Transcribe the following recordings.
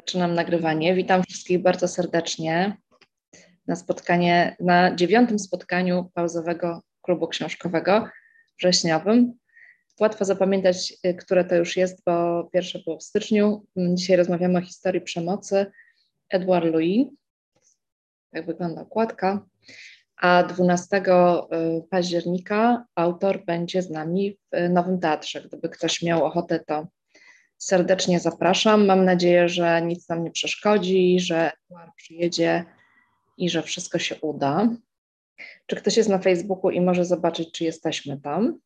Zaczynam nagrywanie. Witam wszystkich bardzo serdecznie na 9. spotkaniu pauzowego klubu książkowego wrześniowym. Łatwo zapamiętać, które to już jest, bo pierwsze było w styczniu. Dzisiaj rozmawiamy o historii przemocy. Edouard Louis, tak wygląda okładka. A 12 października autor będzie z nami w Nowym Teatrze. Gdyby ktoś miał ochotę, to serdecznie zapraszam. Mam nadzieję, że nic nam nie przeszkodzi, że Edouard przyjedzie i że wszystko się uda. Czy ktoś jest na Facebooku i może zobaczyć, czy jesteśmy tam?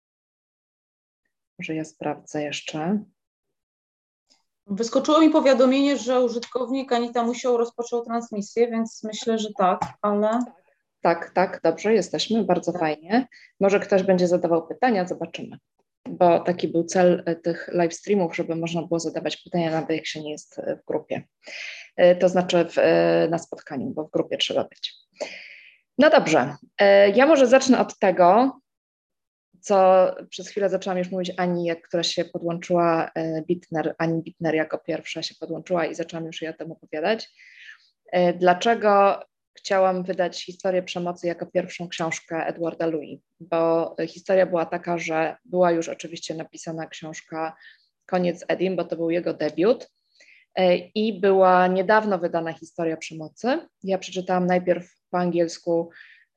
Może ja sprawdzę jeszcze. Wyskoczyło mi powiadomienie, że użytkownik Anita Musiał rozpoczął transmisję, więc myślę, że tak, ale... Tak, dobrze, jesteśmy, bardzo fajnie. Może ktoś będzie zadawał pytania, zobaczymy. Bo taki był cel tych live streamów, żeby można było zadawać pytania, nawet jak się nie jest w grupie. To znaczy na spotkaniu, bo w grupie trzeba być. No dobrze, ja może zacznę od tego, co przez chwilę zaczęłam już mówić Ani, która się podłączyła, Ani Bittner jako pierwsza się podłączyła i zaczęłam już jej o tym opowiadać. Dlaczego chciałam wydać historię przemocy jako pierwszą książkę Edouarda Louis? Bo historia była taka, że była już oczywiście napisana książka Koniec Edim, bo to był jego debiut i była niedawno wydana historia przemocy. Ja przeczytałam najpierw po angielsku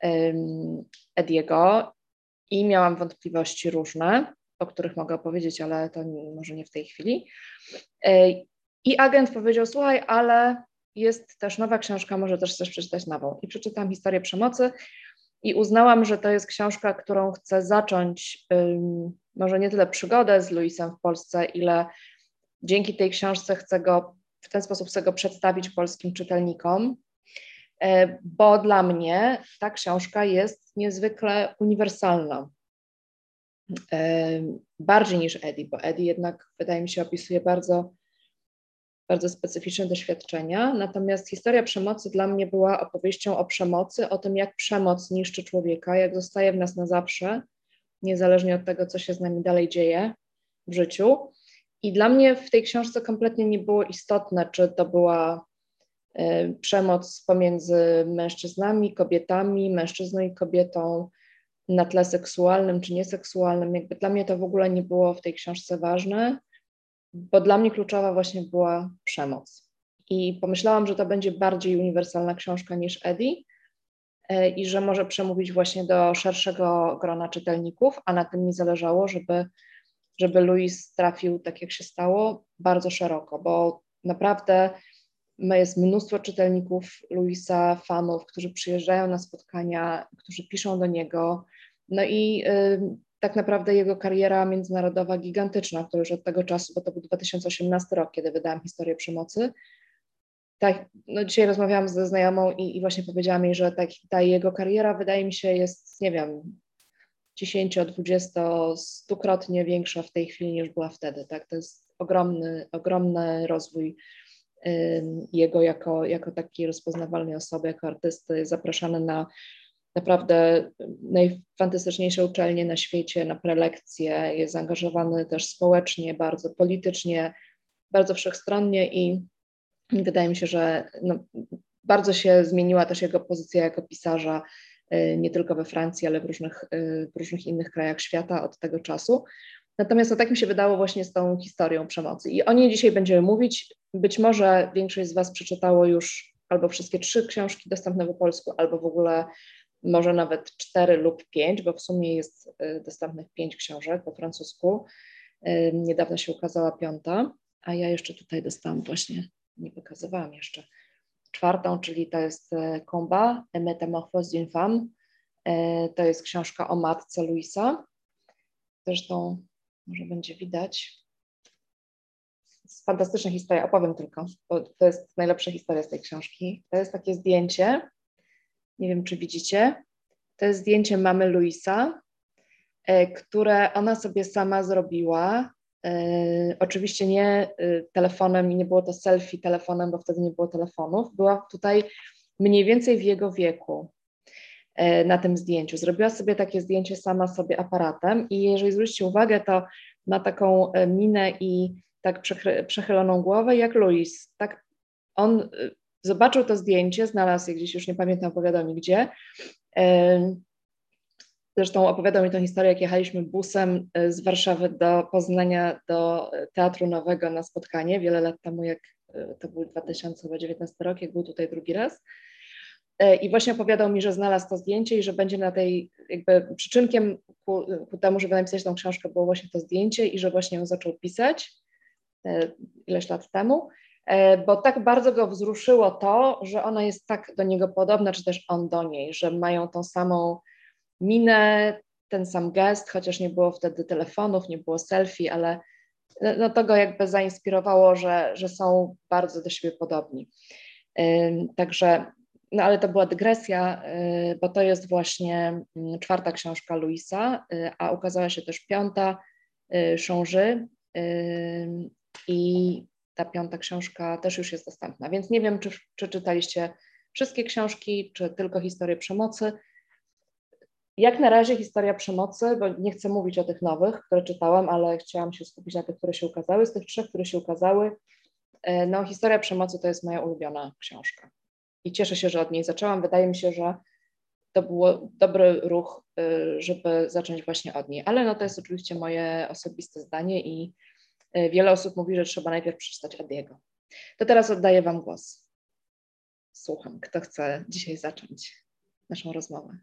Ediego i miałam wątpliwości różne, o których mogę opowiedzieć, ale to może nie w tej chwili. I agent powiedział, słuchaj, ale jest też nowa książka, może też chcesz przeczytać nową. I przeczytałam historię przemocy i uznałam, że to jest książka, którą chcę zacząć, może nie tyle przygodę z Louisem w Polsce, ile dzięki tej książce w ten sposób chcę go przedstawić polskim czytelnikom, bo dla mnie ta książka jest niezwykle uniwersalna. Bardziej niż Edi, bo Edi jednak wydaje mi się opisuje bardzo specyficzne doświadczenia, natomiast historia przemocy dla mnie była opowieścią o przemocy, o tym, jak przemoc niszczy człowieka, jak zostaje w nas na zawsze, niezależnie od tego, co się z nami dalej dzieje w życiu. I dla mnie w tej książce kompletnie nie było istotne, czy to była przemoc pomiędzy mężczyznami, kobietami, mężczyzną i kobietą na tle seksualnym czy nieseksualnym. Jakby dla mnie to w ogóle nie było w tej książce ważne, bo dla mnie kluczowa właśnie była przemoc. I pomyślałam, że to będzie bardziej uniwersalna książka niż Edi i że może przemówić właśnie do szerszego grona czytelników, a na tym mi zależało, żeby Louis trafił, tak jak się stało, bardzo szeroko, bo naprawdę jest mnóstwo czytelników Louisa, fanów, którzy przyjeżdżają na spotkania, którzy piszą do niego. No i tak naprawdę jego kariera międzynarodowa gigantyczna, która już od tego czasu, bo to był 2018 rok, kiedy wydałam historię przemocy. Tak, no dzisiaj rozmawiałam ze znajomą i właśnie powiedziała mi, że ta jego kariera wydaje mi się jest, nie wiem, 10, 20, 100-krotnie większa w tej chwili niż była wtedy. Tak? To jest ogromny rozwój jego jako takiej rozpoznawalnej osoby, jako artysty, zapraszany na naprawdę najfantastyczniejsze uczelnie na świecie, na prelekcje, jest zaangażowany też społecznie, bardzo politycznie, bardzo wszechstronnie i wydaje mi się, że bardzo się zmieniła też jego pozycja jako pisarza, nie tylko we Francji, ale w różnych innych krajach świata od tego czasu. Natomiast tak mi się wydało właśnie z tą historią przemocy. I o niej dzisiaj będziemy mówić. Być może większość z Was przeczytało już albo wszystkie 3 książki dostępne po polsku, albo w ogóle może nawet 4 lub 5, bo w sumie jest dostępnych 5 książek po francusku. Niedawno się ukazała 5, a ja jeszcze tutaj dostałam właśnie, nie pokazywałam jeszcze, 4, czyli to jest Combat, Métamorphose d'une femme. To jest książka o matce Louisa. Zresztą może będzie widać. Jest fantastyczna historia, opowiem tylko, bo to jest najlepsza historia z tej książki. To jest takie zdjęcie, nie wiem czy widzicie, to jest zdjęcie mamy Louisa, które ona sobie sama zrobiła. Oczywiście nie telefonem i nie było to selfie telefonem, bo wtedy nie było telefonów. Była tutaj mniej więcej w jego wieku na tym zdjęciu. Zrobiła sobie takie zdjęcie sama sobie aparatem i jeżeli zwrócicie uwagę, to ma taką minę i tak przechyloną głowę jak Louis. Tak on zobaczył to zdjęcie, znalazł je gdzieś, już nie pamiętam, opowiadał mi gdzie. Zresztą opowiadał mi tę historię, jak jechaliśmy busem z Warszawy do Poznania, do Teatru Nowego na spotkanie wiele lat temu, jak to był 2019 rok, jak był tutaj drugi raz. I właśnie opowiadał mi, że znalazł to zdjęcie i że będzie na tej, jakby przyczynkiem ku temu, żeby napisać tą książkę, było właśnie to zdjęcie i że właśnie ją zaczął pisać ileś lat temu, bo tak bardzo go wzruszyło to, że ona jest tak do niego podobna, czy też on do niej, że mają tą samą minę, ten sam gest, chociaż nie było wtedy telefonów, nie było selfie, ale no to go jakby zainspirowało, że są bardzo do siebie podobni. Także, no ale to była dygresja, bo to jest właśnie 4. książka Louisa, a ukazała się też 5. Chongrzy i ta 5. książka też już jest dostępna, więc nie wiem, czy czytaliście wszystkie książki, czy tylko historię przemocy. Jak na razie historia przemocy, bo nie chcę mówić o tych nowych, które czytałam, ale chciałam się skupić na tych, które się ukazały. Z tych 3, które się ukazały, no historia przemocy to jest moja ulubiona książka. I cieszę się, że od niej zaczęłam. Wydaje mi się, że to był dobry ruch, żeby zacząć właśnie od niej. Ale no to jest oczywiście moje osobiste zdanie i wiele osób mówi, że trzeba najpierw przeczytać Ediego. To teraz oddaję Wam głos. Słucham, kto chce dzisiaj zacząć naszą rozmowę.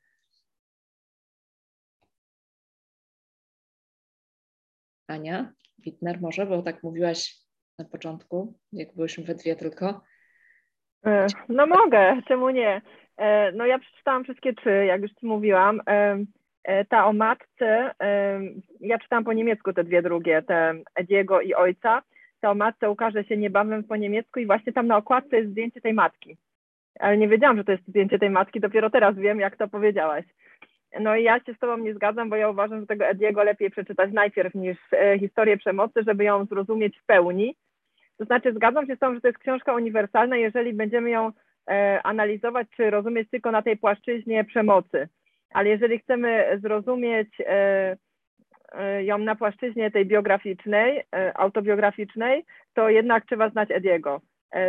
Ania Wittner może, bo tak mówiłaś na początku, jak byłyśmy we dwie tylko. No mogę, czemu nie? No ja przeczytałam wszystkie 3, jak już Ci mówiłam. Ta o matce, ja czytałam po niemiecku te 2 drugie, te Ediego i ojca. Ta o matce ukaże się niebawem po niemiecku i właśnie tam na okładce jest zdjęcie tej matki. Ale nie wiedziałam, że to jest zdjęcie tej matki, dopiero teraz wiem, jak to powiedziałaś. No i ja się z Tobą nie zgadzam, bo ja uważam, że tego Ediego lepiej przeczytać najpierw niż historię przemocy, żeby ją zrozumieć w pełni. To znaczy zgadzam się z Tobą, że to jest książka uniwersalna, jeżeli będziemy ją analizować czy rozumieć tylko na tej płaszczyźnie przemocy. Ale jeżeli chcemy zrozumieć ją na płaszczyźnie tej biograficznej, autobiograficznej, to jednak trzeba znać Ediego,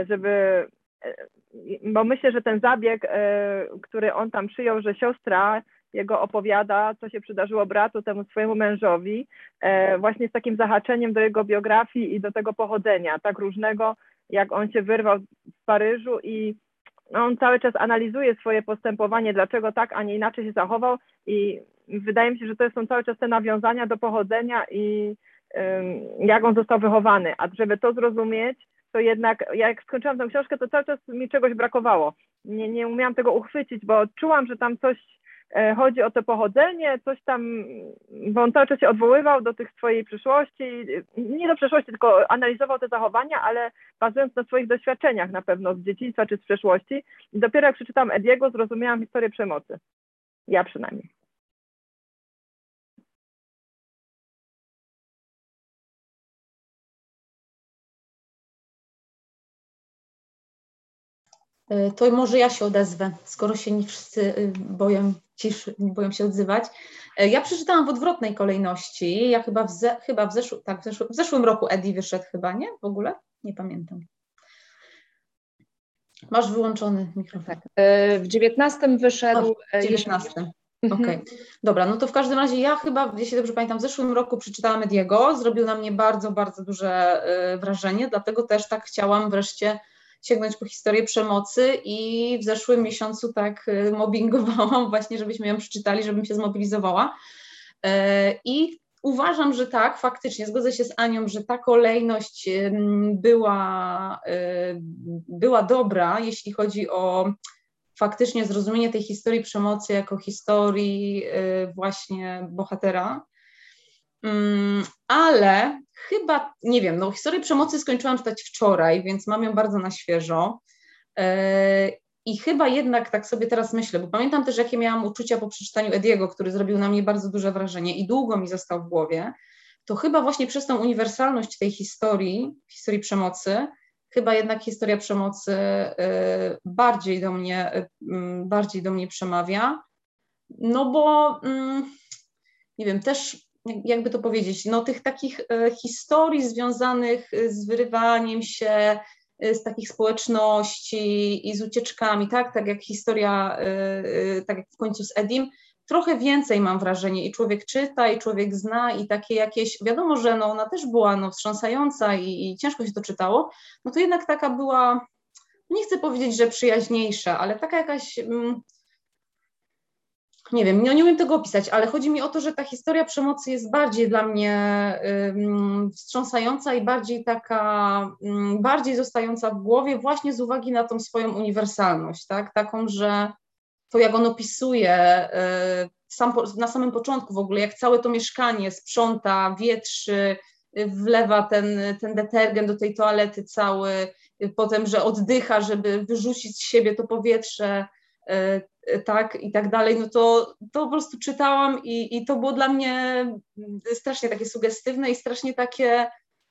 bo myślę, że ten zabieg, który on tam przyjął, że siostra jego opowiada, co się przydarzyło bratu, temu swojemu mężowi, właśnie z takim zahaczeniem do jego biografii i do tego pochodzenia, tak różnego, jak on się wyrwał w Paryżu i on cały czas analizuje swoje postępowanie, dlaczego tak, a nie inaczej się zachował i wydaje mi się, że to są cały czas te nawiązania do pochodzenia i jak on został wychowany, a żeby to zrozumieć, to jednak jak skończyłam tę książkę, to cały czas mi czegoś brakowało. Nie umiałam tego uchwycić, bo czułam, że tam coś chodzi o to pochodzenie, coś tam, bo on cały czas się odwoływał do tych swojej przyszłości, nie do przeszłości, tylko analizował te zachowania, ale bazując na swoich doświadczeniach na pewno z dzieciństwa czy z przeszłości. I dopiero jak przeczytałam Ediego, zrozumiałam historię przemocy. Ja przynajmniej. To może ja się odezwę, skoro się nie wszyscy boją ciszy, nie boją się odzywać. Ja przeczytałam w odwrotnej kolejności. Ja w zeszłym roku Eddie wyszedł chyba, nie? W ogóle? Nie pamiętam. Masz wyłączony mikrofon. Tak. W 19 wyszedł. W 19. Okej. Dobra, no to w każdym razie ja chyba, jeśli dobrze pamiętam, w zeszłym roku przeczytałam Ediego. Zrobił na mnie bardzo, bardzo duże wrażenie, dlatego też tak chciałam wreszcie sięgnąć po historię przemocy i w zeszłym miesiącu tak mobbingowałam właśnie, żebyśmy ją przeczytali, żebym się zmobilizowała. I uważam, że tak, faktycznie, zgodzę się z Anią, że ta kolejność była dobra, jeśli chodzi o faktycznie zrozumienie tej historii przemocy jako historii właśnie bohatera. Ale chyba, nie wiem, no historię przemocy skończyłam czytać wczoraj, więc mam ją bardzo na świeżo i chyba jednak tak sobie teraz myślę, bo pamiętam też, jakie miałam uczucia po przeczytaniu Ediego, który zrobił na mnie bardzo duże wrażenie i długo mi został w głowie, to chyba właśnie przez tą uniwersalność tej historii przemocy, chyba jednak historia przemocy bardziej do mnie przemawia, no bo nie wiem, też jakby to powiedzieć, no tych takich historii związanych z wyrywaniem się z takich społeczności i z ucieczkami, tak jak historia, tak jak w końcu z Edim, trochę więcej mam wrażenie i człowiek czyta, i człowiek zna i takie jakieś, wiadomo, że no ona też była no, wstrząsająca i ciężko się to czytało, no to jednak taka była, nie chcę powiedzieć, że przyjaźniejsza, ale taka jakaś... nie wiem, nie umiem tego opisać, ale chodzi mi o to, że ta historia przemocy jest bardziej dla mnie wstrząsająca i bardziej taka, bardziej zostająca w głowie właśnie z uwagi na tą swoją uniwersalność, tak? Taką, że to jak on opisuje na samym początku w ogóle, jak całe to mieszkanie sprząta, wietrzy, wlewa ten detergent do tej toalety cały, potem, że oddycha, żeby wyrzucić z siebie to powietrze, tak i tak dalej, no to po prostu czytałam i to było dla mnie strasznie takie sugestywne i strasznie takie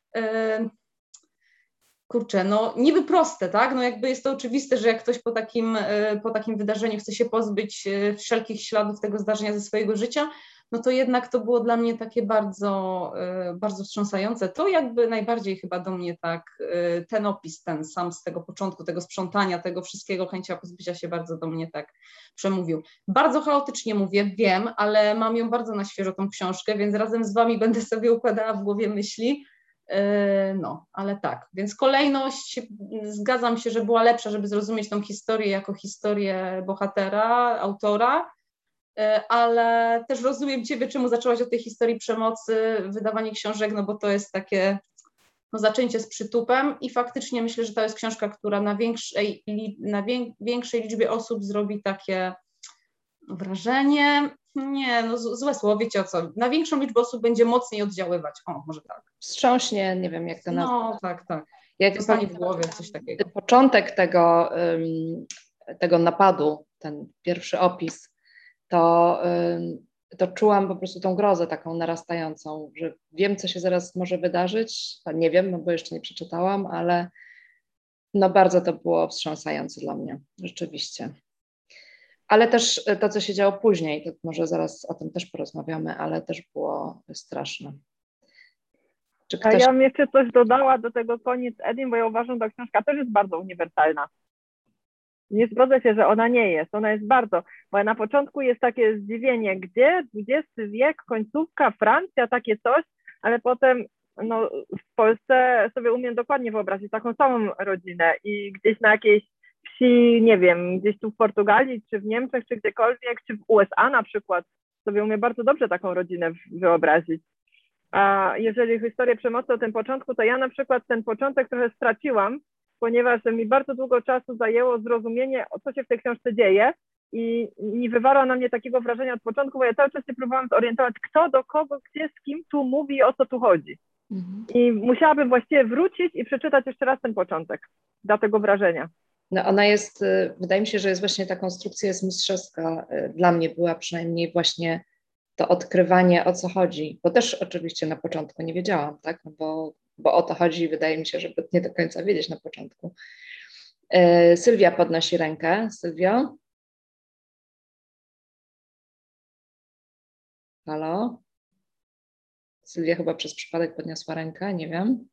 kurczę, no niby proste, tak, no jakby jest to oczywiste, że jak ktoś po takim wydarzeniu chce się pozbyć wszelkich śladów tego zdarzenia ze swojego życia, no to jednak to było dla mnie takie bardzo, bardzo wstrząsające. To jakby najbardziej chyba do mnie tak, ten opis, ten sam z tego początku, tego sprzątania, tego wszystkiego, chęcia pozbycia się bardzo do mnie tak przemówił. Bardzo chaotycznie mówię, wiem, ale mam ją bardzo na świeżo tą książkę, więc razem z wami będę sobie układała w głowie myśli. No, ale tak, więc kolejność, zgadzam się, że była lepsza, żeby zrozumieć tą historię jako historię bohatera, autora, ale też rozumiem Ciebie, czemu zaczęłaś od tej historii przemocy, wydawanie książek, no bo to jest takie no, zaczęcie z przytupem i faktycznie myślę, że to jest książka, która na większej liczbie osób zrobi takie wrażenie, nie, no złe słowo, wiecie o co, na większą liczbę osób będzie mocniej oddziaływać, o, może tak. Wstrząśnie, nie wiem jak to nazwać. No, tak. Jak zostanie w głowie coś takiego. Początek tego napadu, ten pierwszy opis, to czułam po prostu tą grozę taką narastającą, że wiem, co się zaraz może wydarzyć, nie wiem, no bo jeszcze nie przeczytałam, ale no bardzo to było wstrząsające dla mnie, rzeczywiście. Ale też to, co się działo później, to może zaraz o tym też porozmawiamy, ale też było straszne. Czy ktoś... Ja bym jeszcze coś dodała do tego koniec Edim, bo ja uważam, że ta książka też jest bardzo uniwersalna. Nie zgodzę się, że ona nie jest. Ona jest bardzo, bo na początku jest takie zdziwienie, gdzie XX wiek, końcówka, Francja, takie coś, ale potem no, w Polsce sobie umiem dokładnie wyobrazić taką samą rodzinę i gdzieś na jakiejś wsi, nie wiem, gdzieś tu w Portugalii, czy w Niemczech, czy gdziekolwiek, czy w USA na przykład, sobie umiem bardzo dobrze taką rodzinę wyobrazić. A jeżeli historię przemocy o tym początku, to ja na przykład ten początek trochę straciłam, ponieważ mi bardzo długo czasu zajęło zrozumienie, co się w tej książce dzieje i nie wywarła na mnie takiego wrażenia od początku, bo ja cały czas się próbowałam zorientować, kto do kogo, gdzie, z kim tu mówi, o co tu chodzi. I musiałabym właściwie wrócić i przeczytać jeszcze raz ten początek dla tego wrażenia. No ona jest, wydaje mi się, że jest właśnie ta konstrukcja jest mistrzowska. Dla mnie była przynajmniej właśnie to odkrywanie, o co chodzi, bo też oczywiście na początku nie wiedziałam, tak, bo o to chodzi, wydaje mi się, żeby nie do końca wiedzieć na początku. Sylwia podnosi rękę. Sylwio? Halo? Sylwia chyba przez przypadek podniosła rękę, nie wiem.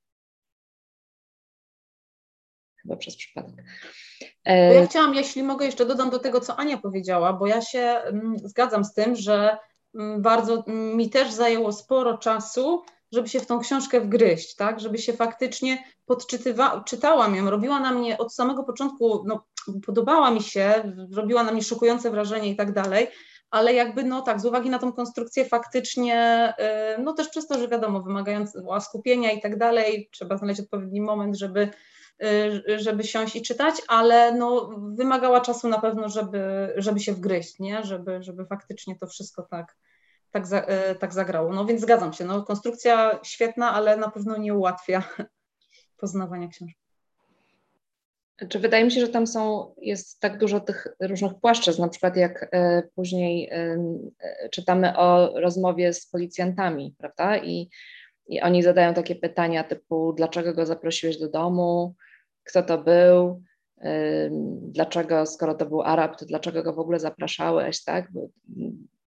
Chyba przez przypadek. Bo ja chciałam, jeśli mogę, jeszcze dodam do tego, co Ania powiedziała, bo ja się zgadzam z tym, że bardzo mi też zajęło sporo czasu, żeby się w tą książkę wgryźć, tak, żeby się faktycznie czytałam ją, robiła na mnie od samego początku, no podobała mi się, robiła na mnie szokujące wrażenie i tak dalej, ale jakby no tak, z uwagi na tą konstrukcję faktycznie, no też przez to, że wiadomo, wymagająca skupienia i tak dalej, trzeba znaleźć odpowiedni moment, żeby siąść i czytać, ale no, wymagała czasu na pewno, żeby się wgryźć, nie? Żeby faktycznie to wszystko tak zagrało. No więc zgadzam się, no, konstrukcja świetna, ale na pewno nie ułatwia poznawania książki. Czy wydaje mi się, że tam jest tak dużo tych różnych płaszczyzn, na przykład jak później czytamy o rozmowie z policjantami, prawda? I oni zadają takie pytania typu, dlaczego go zaprosiłeś do domu, kto to był, dlaczego, skoro to był Arab, to dlaczego go w ogóle zapraszałeś, tak? Bo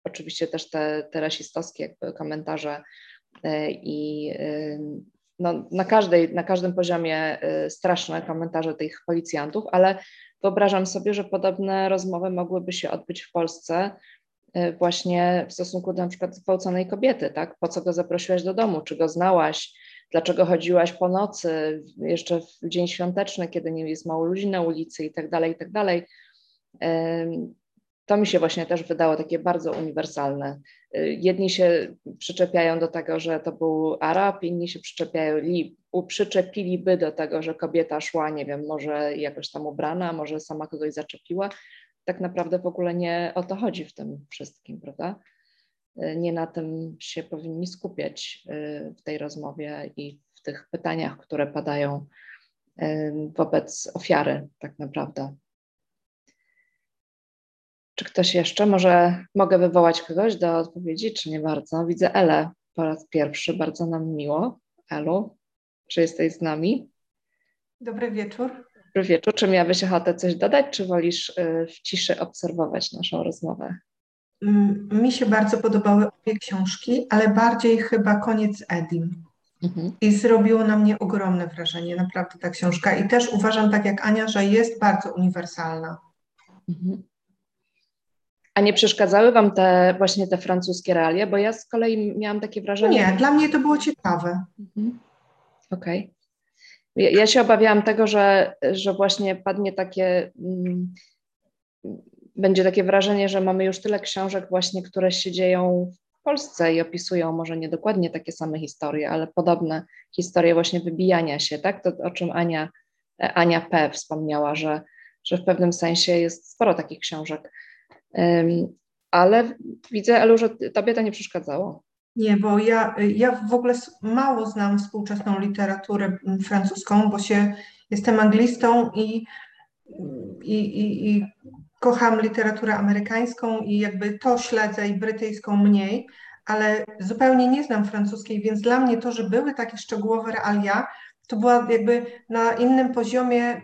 oczywiście też te rasistowskie jakby komentarze i no, na każdym poziomie straszne komentarze tych policjantów, ale wyobrażam sobie, że podobne rozmowy mogłyby się odbyć w Polsce właśnie w stosunku do na przykład zgwałconej kobiety, tak? Po co go zaprosiłaś do domu? Czy go znałaś? Dlaczego chodziłaś po nocy, jeszcze w dzień świąteczny, kiedy nie jest mało ludzi na ulicy i tak dalej, i tak dalej. To mi się właśnie też wydało takie bardzo uniwersalne. Jedni się przyczepiają do tego, że to był Arab, inni się przyczepiliby do tego, że kobieta szła, nie wiem, może jakoś tam ubrana, może sama kogoś zaczepiła. Tak naprawdę w ogóle nie o to chodzi w tym wszystkim, prawda? Nie na tym się powinni skupiać w tej rozmowie i w tych pytaniach, które padają wobec ofiary tak naprawdę. Czy ktoś jeszcze? Może mogę wywołać kogoś do odpowiedzi, czy nie bardzo? Widzę Elę po raz pierwszy, bardzo nam miło. Elu, czy jesteś z nami? Dobry wieczór. Dobry wieczór. Czy miałabyś ochotę coś dodać, czy wolisz w ciszy obserwować naszą rozmowę? Mi się bardzo podobały obie książki, ale bardziej chyba Koniec Edim. I zrobiło na mnie ogromne wrażenie, naprawdę ta książka. I też uważam, tak jak Ania, że jest bardzo uniwersalna. A nie przeszkadzały Wam właśnie te francuskie realia? Bo ja z kolei miałam takie wrażenie... Nie, dla mnie to było ciekawe. Okej. Ja się obawiałam tego, że właśnie padnie takie... Będzie takie wrażenie, że mamy już tyle książek właśnie, które się dzieją w Polsce i opisują może nie dokładnie takie same historie, ale podobne historie właśnie wybijania się, tak? To, o czym Ania P. wspomniała, że w pewnym sensie jest sporo takich książek. Ale widzę, Elu, że tobie to nie przeszkadzało. Nie, bo ja w ogóle mało znam współczesną literaturę francuską, bo jestem anglistą i kocham literaturę amerykańską i jakby to śledzę i brytyjską mniej, ale zupełnie nie znam francuskiej, więc dla mnie to, że były takie szczegółowe realia, to była jakby na innym poziomie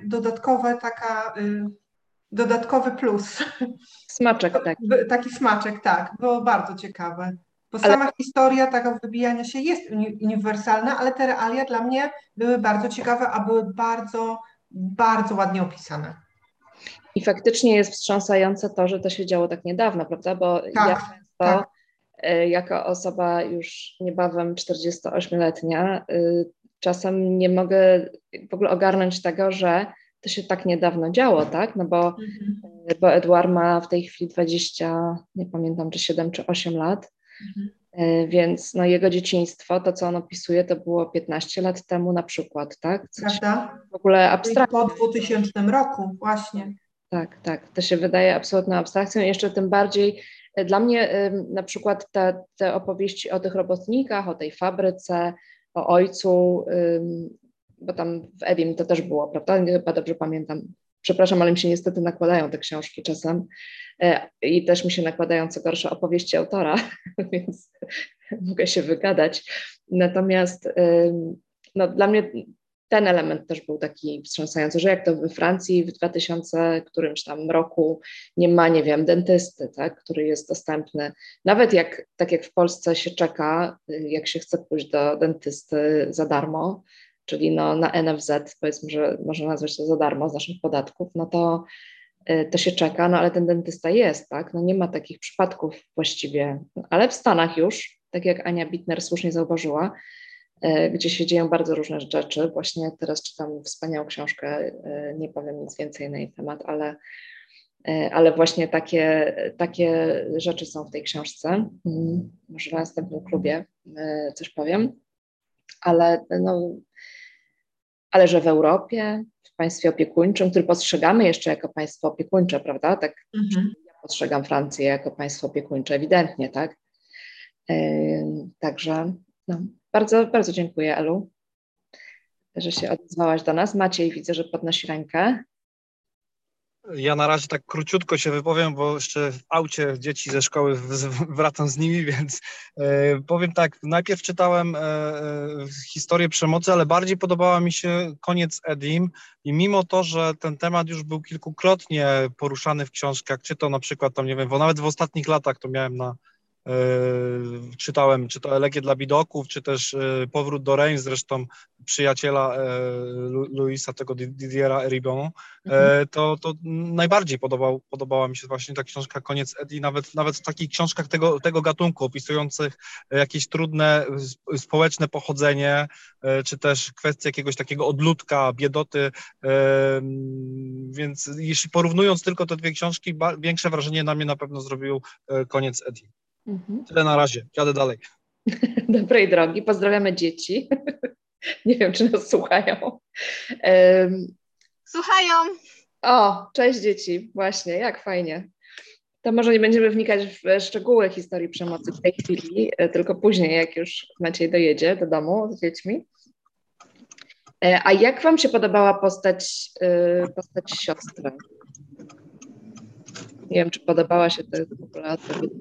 dodatkowy plus. Smaczek, tak. Taki smaczek, tak. Było bardzo ciekawe. Bo sama historia taka wybijania się jest uniwersalna, ale te realia dla mnie były bardzo ciekawe, a były bardzo, bardzo ładnie opisane. I faktycznie jest wstrząsające to, że to się działo tak niedawno, prawda? Bo ja często, jako osoba już niebawem 48-letnia, czasem nie mogę w ogóle ogarnąć tego, że to się tak niedawno działo, tak? No bo Edouard ma w tej chwili 20, nie pamiętam, czy 7, czy 8 lat, więc no jego dzieciństwo, to co on opisuje, to było 15 lat temu na przykład, tak? Prawda? W ogóle abstrakcja. Po 2000 roku, właśnie. Tak. To się wydaje absolutną abstrakcją. Jeszcze tym bardziej dla mnie na przykład te opowieści o tych robotnikach, o tej fabryce, o ojcu, bo tam w Edim to też było, prawda? Chyba dobrze pamiętam. Przepraszam, ale mi się niestety nakładają te książki czasem i też mi się nakładają co gorsza opowieści autora, więc mogę się wygadać. Natomiast no, dla mnie ten element też był taki wstrząsający, że jak to we Francji w 2000 którymś tam roku nie ma, nie wiem, dentysty, tak, który jest dostępny. Nawet tak jak w Polsce się czeka, jak się chce pójść do dentysty za darmo, czyli no, na NFZ, powiedzmy, że można nazwać to za darmo z naszych podatków, no to się czeka, no ale ten dentysta jest, tak, no nie ma takich przypadków właściwie, ale w Stanach już, tak jak Ania Bittner słusznie zauważyła, gdzie się dzieją bardzo różne rzeczy. Właśnie teraz czytam wspaniałą książkę, nie powiem nic więcej na jej temat, ale właśnie takie rzeczy są w tej książce. Może na następnym klubie coś powiem, ale że w Europie, w państwie opiekuńczym, który postrzegamy jeszcze jako państwo opiekuńcze, prawda? Tak, ja postrzegam Francję jako państwo opiekuńcze, ewidentnie, tak? Także no, bardzo, bardzo dziękuję, Elu, że się odezwałaś do nas. Maciej, widzę, że podnosi rękę. Ja na razie tak króciutko się wypowiem, bo jeszcze w aucie dzieci ze szkoły wracam z nimi, więc powiem tak, najpierw czytałem historię przemocy, ale bardziej podobała mi się Koniec Edim i mimo to, że ten temat już był kilkukrotnie poruszany w książkach, czy to na przykład tam, nie wiem, bo nawet w ostatnich latach to miałem czytałem, czy to Elegię dla Bidoków, czy też Powrót do Reims, zresztą przyjaciela Louisa, tego Didiera Eribonu, to najbardziej podobała mi się właśnie ta książka Koniec Eddie, nawet w takich książkach tego gatunku, opisujących jakieś trudne społeczne pochodzenie, czy też kwestie jakiegoś takiego odludka, biedoty, więc jeśli porównując tylko te dwie książki, większe wrażenie na mnie na pewno zrobił Koniec Eddie. Tyle na razie, jadę dalej. Dobrej drogi, pozdrawiamy dzieci. Nie wiem, czy nas słuchają. Słuchają. O, cześć dzieci, właśnie, jak fajnie. To może nie będziemy wnikać w szczegóły historii przemocy w tej chwili, tylko później, jak już Maciej dojedzie do domu z dziećmi. A jak wam się podobała postać siostry? Nie wiem, czy podobała się to w ogóle odpowiedź.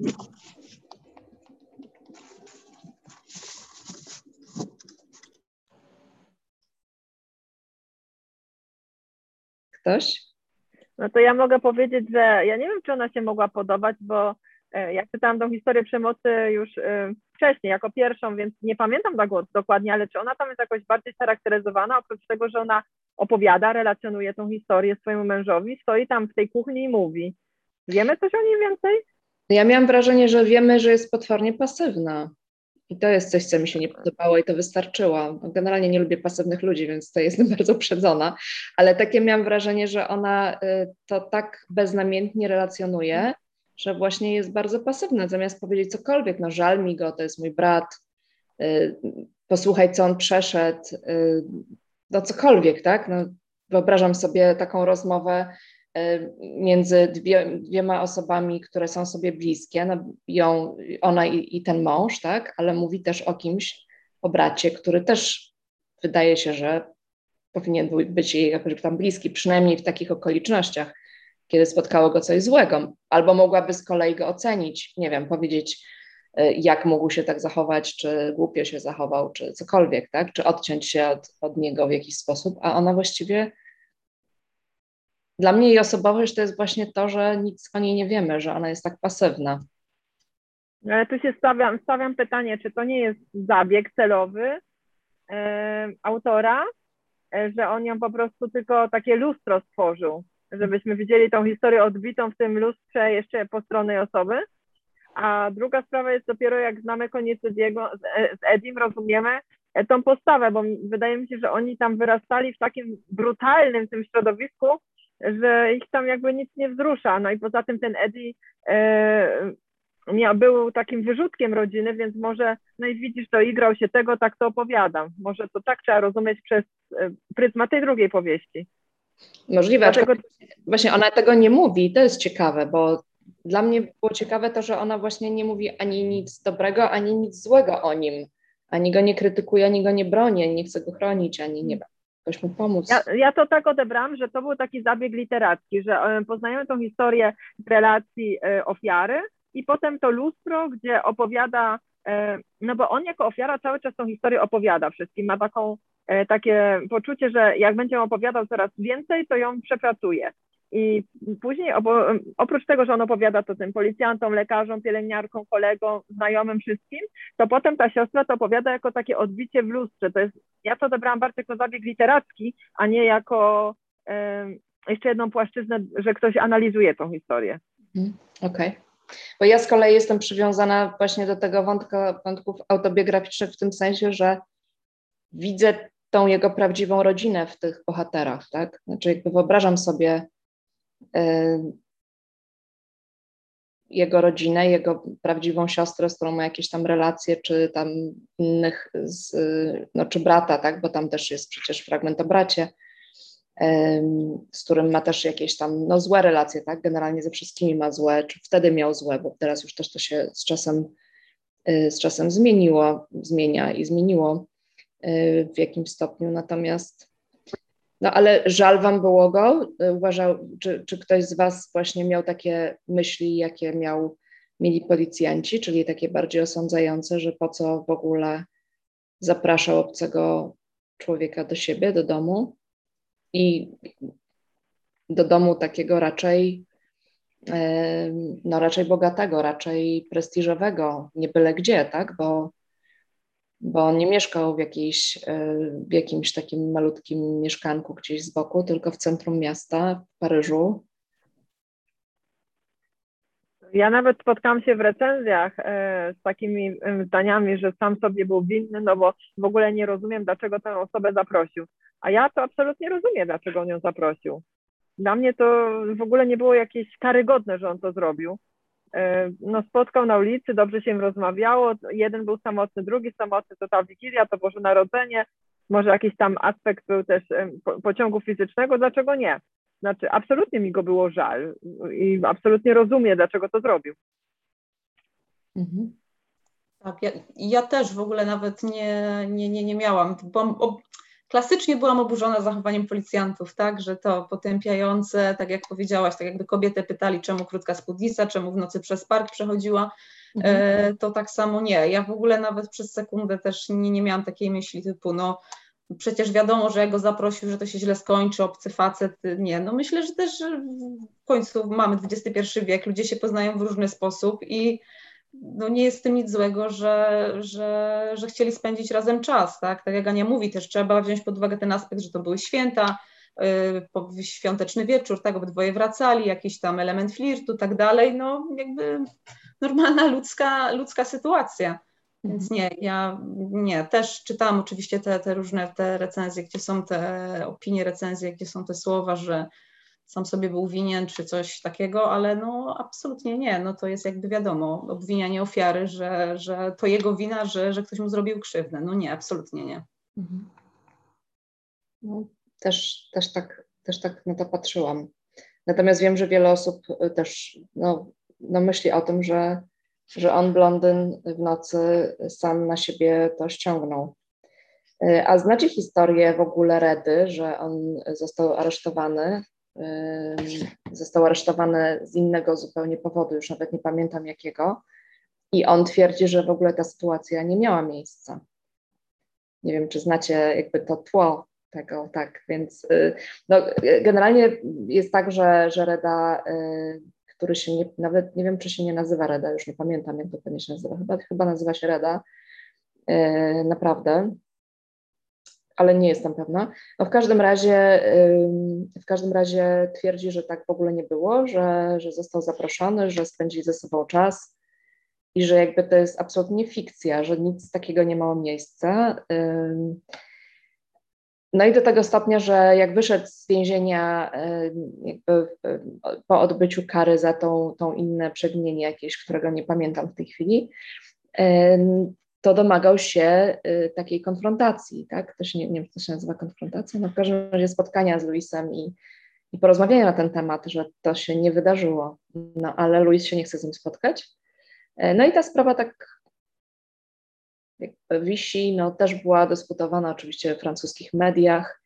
Ktoś? No to ja mogę powiedzieć, że ja nie wiem, czy ona się mogła podobać, bo ja czytałam tą historię przemocy już wcześniej, jako pierwszą, więc nie pamiętam dokładnie, ale czy ona tam jest jakoś bardziej charakteryzowana, oprócz tego, że ona opowiada, relacjonuje tą historię swojemu mężowi, stoi tam w tej kuchni i mówi. Wiemy coś o niej więcej? Ja miałam wrażenie, że wiemy, że jest potwornie pasywna. I to jest coś, co mi się nie podobało i to wystarczyło. Generalnie nie lubię pasywnych ludzi, więc to jestem bardzo uprzedzona, ale takie miałam wrażenie, że ona to tak beznamiętnie relacjonuje, że właśnie jest bardzo pasywna, zamiast powiedzieć cokolwiek, no żal mi go, to jest mój brat, posłuchaj, co on przeszedł, no cokolwiek, tak? No, wyobrażam sobie taką rozmowę między dwiema osobami, które są sobie bliskie, no, ona i ten mąż, tak, ale mówi też o kimś, o bracie, który też wydaje się, że powinien być jej jakoś tam bliski, przynajmniej w takich okolicznościach, kiedy spotkało go coś złego, albo mogłaby z kolei go ocenić, nie wiem, powiedzieć, jak mógł się tak zachować, czy głupio się zachował, czy cokolwiek, tak, czy odciąć się od niego w jakiś sposób, a ona właściwie dla mnie jej osobowość to jest właśnie to, że nic o niej nie wiemy, że ona jest tak pasywna. Ale tu się stawiam pytanie, czy to nie jest zabieg celowy autora, że on ją po prostu tylko takie lustro stworzył, żebyśmy widzieli tą historię odbitą w tym lustrze jeszcze po stronie osoby. A druga sprawa jest dopiero jak znamy koniec z Edim, rozumiemy tą postawę, bo wydaje mi się, że oni tam wyrastali w takim brutalnym tym środowisku, że ich tam jakby nic nie wzrusza. No i poza tym ten Eddie był takim wyrzutkiem rodziny, więc może, no i widzisz, to igrał się tego, tak to opowiadam. Może to tak trzeba rozumieć przez pryzmat tej drugiej powieści. Możliwe, dlatego właśnie ona tego nie mówi, to jest ciekawe, bo dla mnie było ciekawe to, że ona właśnie nie mówi ani nic dobrego, ani nic złego o nim. Ani go nie krytykuje, ani go nie broni, ani nie chce go chronić, ani nie jakoś mu pomóc. Ja to tak odebrałam, że to był taki zabieg literacki, że poznajemy tą historię z relacji ofiary i potem to lustro, gdzie opowiada, no bo on jako ofiara cały czas tą historię opowiada wszystkim, ma takie poczucie, że jak będzie ją opowiadał coraz więcej, to ją przepracuje. I później oprócz tego, że on opowiada to tym policjantom, lekarzom, pielęgniarkom, kolegom, znajomym, wszystkim, to potem ta siostra to opowiada jako takie odbicie w lustrze. Ja to odebrałam bardzo jako zabieg literacki, a nie jako jeszcze jedną płaszczyznę, że ktoś analizuje tą historię. Okej. Bo ja z kolei jestem przywiązana właśnie do tego wątków autobiograficznych w tym sensie, że widzę tą jego prawdziwą rodzinę w tych bohaterach, tak? Znaczy jakby wyobrażam sobie jego rodzinę, jego prawdziwą siostrę, z którą ma jakieś tam relacje, czy tam innych, czy brata, tak? Bo tam też jest przecież fragment o bracie, z którym ma też jakieś tam złe relacje, tak? Generalnie ze wszystkimi ma złe, czy wtedy miał złe, bo teraz już też to się z czasem zmienia i zmieniło w jakimś stopniu, natomiast ale żal wam było go? Czy ktoś z was właśnie miał takie myśli, jakie mieli policjanci, czyli takie bardziej osądzające, że po co w ogóle zapraszał obcego człowieka do siebie, do domu i do domu takiego raczej no raczej bogatego, raczej prestiżowego, nie byle gdzie, tak, bo on nie mieszkał w jakimś takim malutkim mieszkanku gdzieś z boku, tylko w centrum miasta, w Paryżu. Ja nawet spotkałam się w recenzjach z takimi zdaniami, że sam sobie był winny, no bo w ogóle nie rozumiem, dlaczego tę osobę zaprosił. A ja to absolutnie rozumiem, dlaczego on ją zaprosił. Dla mnie to w ogóle nie było jakieś karygodne, że on to zrobił. No, spotkał na ulicy, dobrze się im rozmawiało, jeden był samotny, drugi samotny, to ta Wigilia, to Boże Narodzenie, może jakiś tam aspekt był też pociągu fizycznego, dlaczego nie? Znaczy, absolutnie mi go było żal i absolutnie rozumiem, dlaczego to zrobił. Mhm. Tak, ja też w ogóle nawet nie miałam, klasycznie byłam oburzona zachowaniem policjantów, tak, że to potępiające, tak jak powiedziałaś, tak jakby kobietę pytali, czemu krótka spódnica, czemu w nocy przez park przechodziła, to tak samo nie. Ja w ogóle nawet przez sekundę też nie miałam takiej myśli typu, no przecież wiadomo, że jak go zaprosił, że to się źle skończy, obcy facet, nie. No myślę, że też w końcu mamy XXI wiek, ludzie się poznają w różny sposób i no nie jest w tym nic złego, że chcieli spędzić razem czas, tak? Tak jak Ania mówi, też trzeba wziąć pod uwagę ten aspekt, że to były święta, świąteczny wieczór, tak, obydwoje wracali, jakiś tam element flirtu, tak dalej, no jakby normalna ludzka sytuacja. Więc nie, też czytałam oczywiście te różne te recenzje, gdzie są te opinie, recenzje, gdzie są te słowa, że sam sobie był winien czy coś takiego, ale no absolutnie nie, no to jest jakby wiadomo, obwinianie ofiary, że to jego wina, że ktoś mu zrobił krzywdę. No nie, absolutnie nie. No, też tak na to patrzyłam. Natomiast wiem, że wiele osób też no myśli o tym, że on, blondyn, w nocy sam na siebie to ściągnął. A znacie historię w ogóle Redy, że on został aresztowany z innego zupełnie powodu, już nawet nie pamiętam jakiego, i on twierdzi, że w ogóle ta sytuacja nie miała miejsca. Nie wiem, czy znacie jakby to tło tego, tak, więc no, generalnie jest tak, że Reda, który się nawet nie wiem, czy się nie nazywa Reda, już nie pamiętam, jak dokładnie się nazywa, chyba nazywa się Reda, naprawdę, ale nie jestem pewna. No w każdym razie twierdzi, że tak w ogóle nie było, że został zaproszony, że spędzili ze sobą czas i że jakby to jest absolutnie fikcja, że nic takiego nie miało miejsca. No i do tego stopnia, że jak wyszedł z więzienia jakby po odbyciu kary za tą inne przewinienie jakieś, którego nie pamiętam w tej chwili, to domagał się takiej konfrontacji, tak? To się, nie wiem, czy to się nazywa konfrontacja, no w każdym razie spotkania z Luisem i porozmawiania na ten temat, że to się nie wydarzyło, no ale Luis się nie chce z nim spotkać. No i ta sprawa tak jakby wisi, no też była dyskutowana oczywiście w francuskich mediach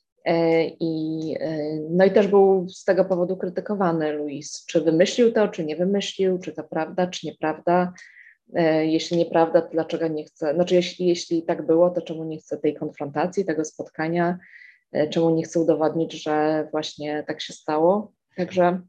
no i też był z tego powodu krytykowany Luis, czy wymyślił to, czy nie wymyślił, czy to prawda, czy nieprawda. Jeśli nieprawda, to dlaczego nie chce, znaczy jeśli tak było, to czemu nie chce tej konfrontacji, tego spotkania, czemu nie chce udowodnić, że właśnie tak się stało. Także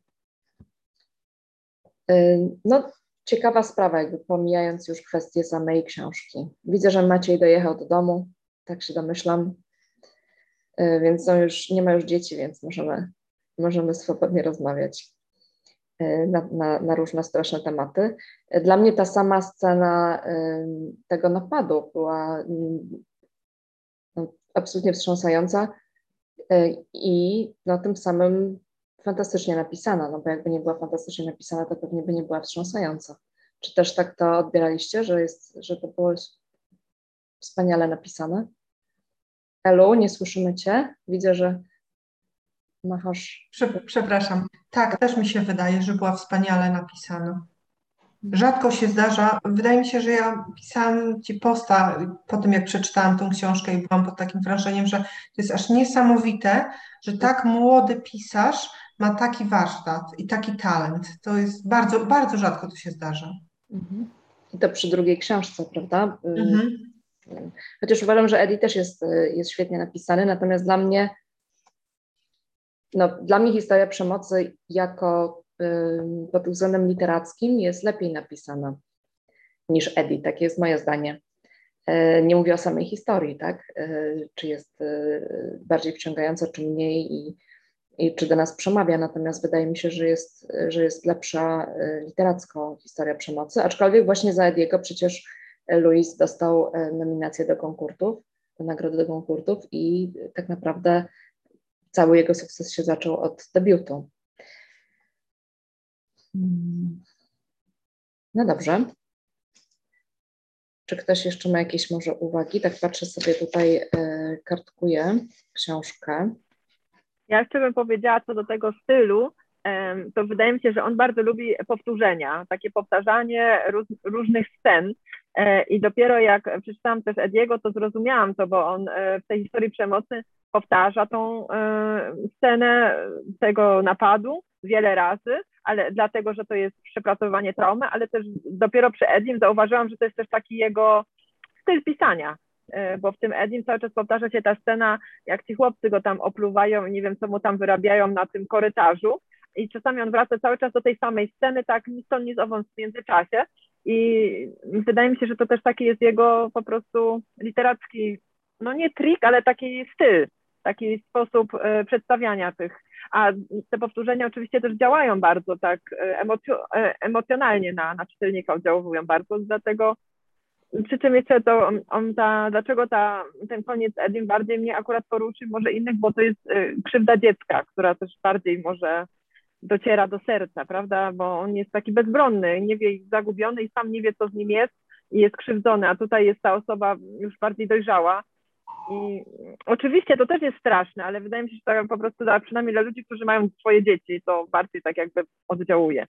no ciekawa sprawa, jakby pomijając już kwestię samej książki. Widzę, że Maciej dojechał do domu, tak się domyślam, więc nie ma już dzieci, więc możemy swobodnie rozmawiać na różne straszne tematy. Dla mnie ta sama scena tego napadu była absolutnie wstrząsająca i tym samym fantastycznie napisana, no bo jakby nie była fantastycznie napisana, to pewnie by nie była wstrząsająca. Czy też tak to odbieraliście, że to było wspaniale napisane? Elu, nie słyszymy Cię. Widzę, że machasz. Przepraszam. Tak, też mi się wydaje, że była wspaniale napisana. Rzadko się zdarza. Wydaje mi się, że ja pisałam Ci posta po tym, jak przeczytałam tą książkę i byłam pod takim wrażeniem, że to jest aż niesamowite, że tak młody pisarz ma taki warsztat i taki talent. To jest bardzo, bardzo rzadko to się zdarza. I to przy drugiej książce, prawda? Mhm. Chociaż uważam, że Eddie też jest świetnie napisany, natomiast dla mnie historia przemocy jako pod względem literackim jest lepiej napisana niż Eddie, takie jest moje zdanie. Nie mówię o samej historii, tak? Czy jest bardziej wciągająca, czy mniej i czy do nas przemawia, natomiast wydaje mi się, że jest lepsza literacko historia przemocy, aczkolwiek właśnie za Ediego przecież Louis dostał nominację do konkursów, do nagrody do konkursów i tak naprawdę cały jego sukces się zaczął od debiutu. No dobrze. Czy ktoś jeszcze ma jakieś może uwagi? Tak patrzę sobie tutaj, kartkuję książkę. Ja jeszcze bym powiedziała co do tego stylu, to wydaje mi się, że on bardzo lubi powtórzenia, takie powtarzanie różnych scen i dopiero jak przeczytałam też Ediego, to zrozumiałam to, bo on w tej historii przemocy powtarza tą scenę tego napadu wiele razy, ale dlatego, że to jest przepracowywanie traumy, ale też dopiero przy Edim zauważyłam, że to jest też taki jego styl pisania, bo w tym Edim cały czas powtarza się ta scena, jak ci chłopcy go tam opluwają i nie wiem, co mu tam wyrabiają na tym korytarzu i czasami on wraca cały czas do tej samej sceny, tak ni stąd, ni zowąd w międzyczasie i wydaje mi się, że to też taki jest jego po prostu literacki, no nie trik, ale taki styl, taki sposób przedstawiania tych, a te powtórzenia oczywiście też działają bardzo tak emocjonalnie na czytelnika, oddziałują bardzo, dlatego przy czym jeszcze to dlaczego ten koniec Edim bardziej mnie akurat poruszył, może innych, bo to jest krzywda dziecka, która też bardziej może dociera do serca, prawda, bo on jest taki bezbronny, nie wie, zagubiony i sam nie wie, co z nim jest i jest krzywdzony, a tutaj jest ta osoba już bardziej dojrzała i oczywiście to też jest straszne, ale wydaje mi się, że to po prostu przynajmniej dla ludzi, którzy mają swoje dzieci, to bardziej tak jakby oddziałuje.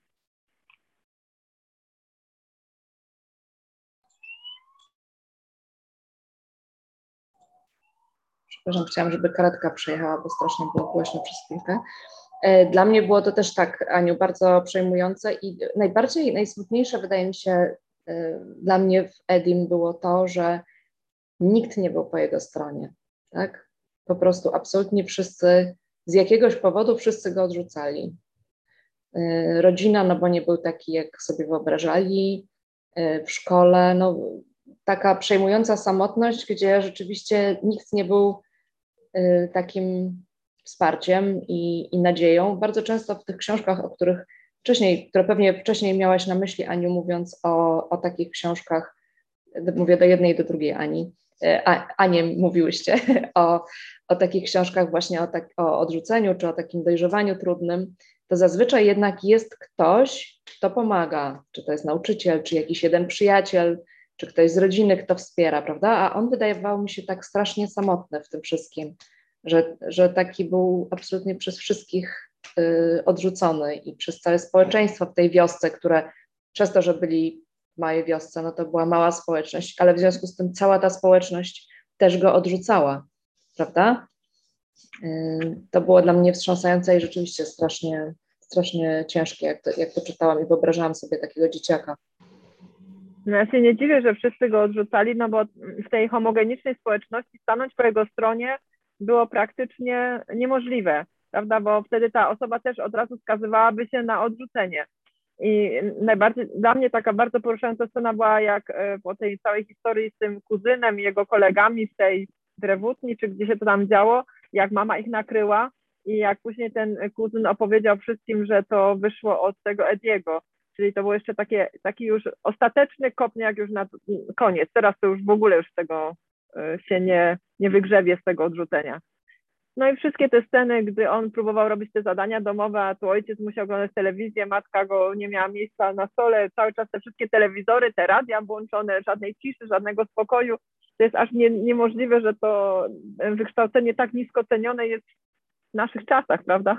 Przepraszam, chciałam, żeby karetka przejechała, bo strasznie było głośno przez chwilkę. Dla mnie było to też tak, Aniu, bardzo przejmujące i najsmutniejsze wydaje mi się dla mnie w Edim było to, że nikt nie był po jego stronie, tak? Po prostu absolutnie wszyscy, z jakiegoś powodu wszyscy go odrzucali. Rodzina, no bo nie był taki, jak sobie wyobrażali, w szkole, no taka przejmująca samotność, gdzie rzeczywiście nikt nie był takim wsparciem i nadzieją. Bardzo często w tych książkach, które pewnie wcześniej miałaś na myśli, Aniu, mówiąc o takich książkach, mówię do jednej i do drugiej Ani, Anie mówiłyście o takich książkach właśnie o odrzuceniu, czy o takim dojrzewaniu trudnym, to zazwyczaj jednak jest ktoś, kto pomaga, czy to jest nauczyciel, czy jakiś jeden przyjaciel, czy ktoś z rodziny, kto wspiera, prawda? A on wydawał mi się tak strasznie samotny w tym wszystkim, że taki był absolutnie przez wszystkich odrzucony i przez całe społeczeństwo w tej wiosce, które przez to, że byli w małej wiosce, no to była mała społeczność, ale w związku z tym cała ta społeczność też go odrzucała, prawda? To było dla mnie wstrząsające i rzeczywiście strasznie ciężkie, jak to czytałam i wyobrażałam sobie takiego dzieciaka. No ja się nie dziwię, że wszyscy go odrzucali, no bo w tej homogenicznej społeczności stanąć po jego stronie było praktycznie niemożliwe, prawda, bo wtedy ta osoba też od razu skazywałaby się na odrzucenie. I najbardziej dla mnie taka bardzo poruszająca scena była, jak po tej całej historii z tym kuzynem i jego kolegami w tej drewutni, czy gdzie się to tam działo, jak mama ich nakryła i jak później ten kuzyn opowiedział wszystkim, że to wyszło od tego Ediego, czyli to było jeszcze taki już ostateczny kopniak już na koniec. Teraz to już w ogóle już tego się nie wygrzebie z tego odrzucenia. No i wszystkie te sceny, gdy on próbował robić te zadania domowe, a tu ojciec musiał oglądać telewizję, matka go nie miała miejsca na stole, cały czas te wszystkie telewizory, te radia włączone, żadnej ciszy, żadnego spokoju. To jest aż niemożliwe, że to wykształcenie tak nisko cenione jest w naszych czasach, prawda?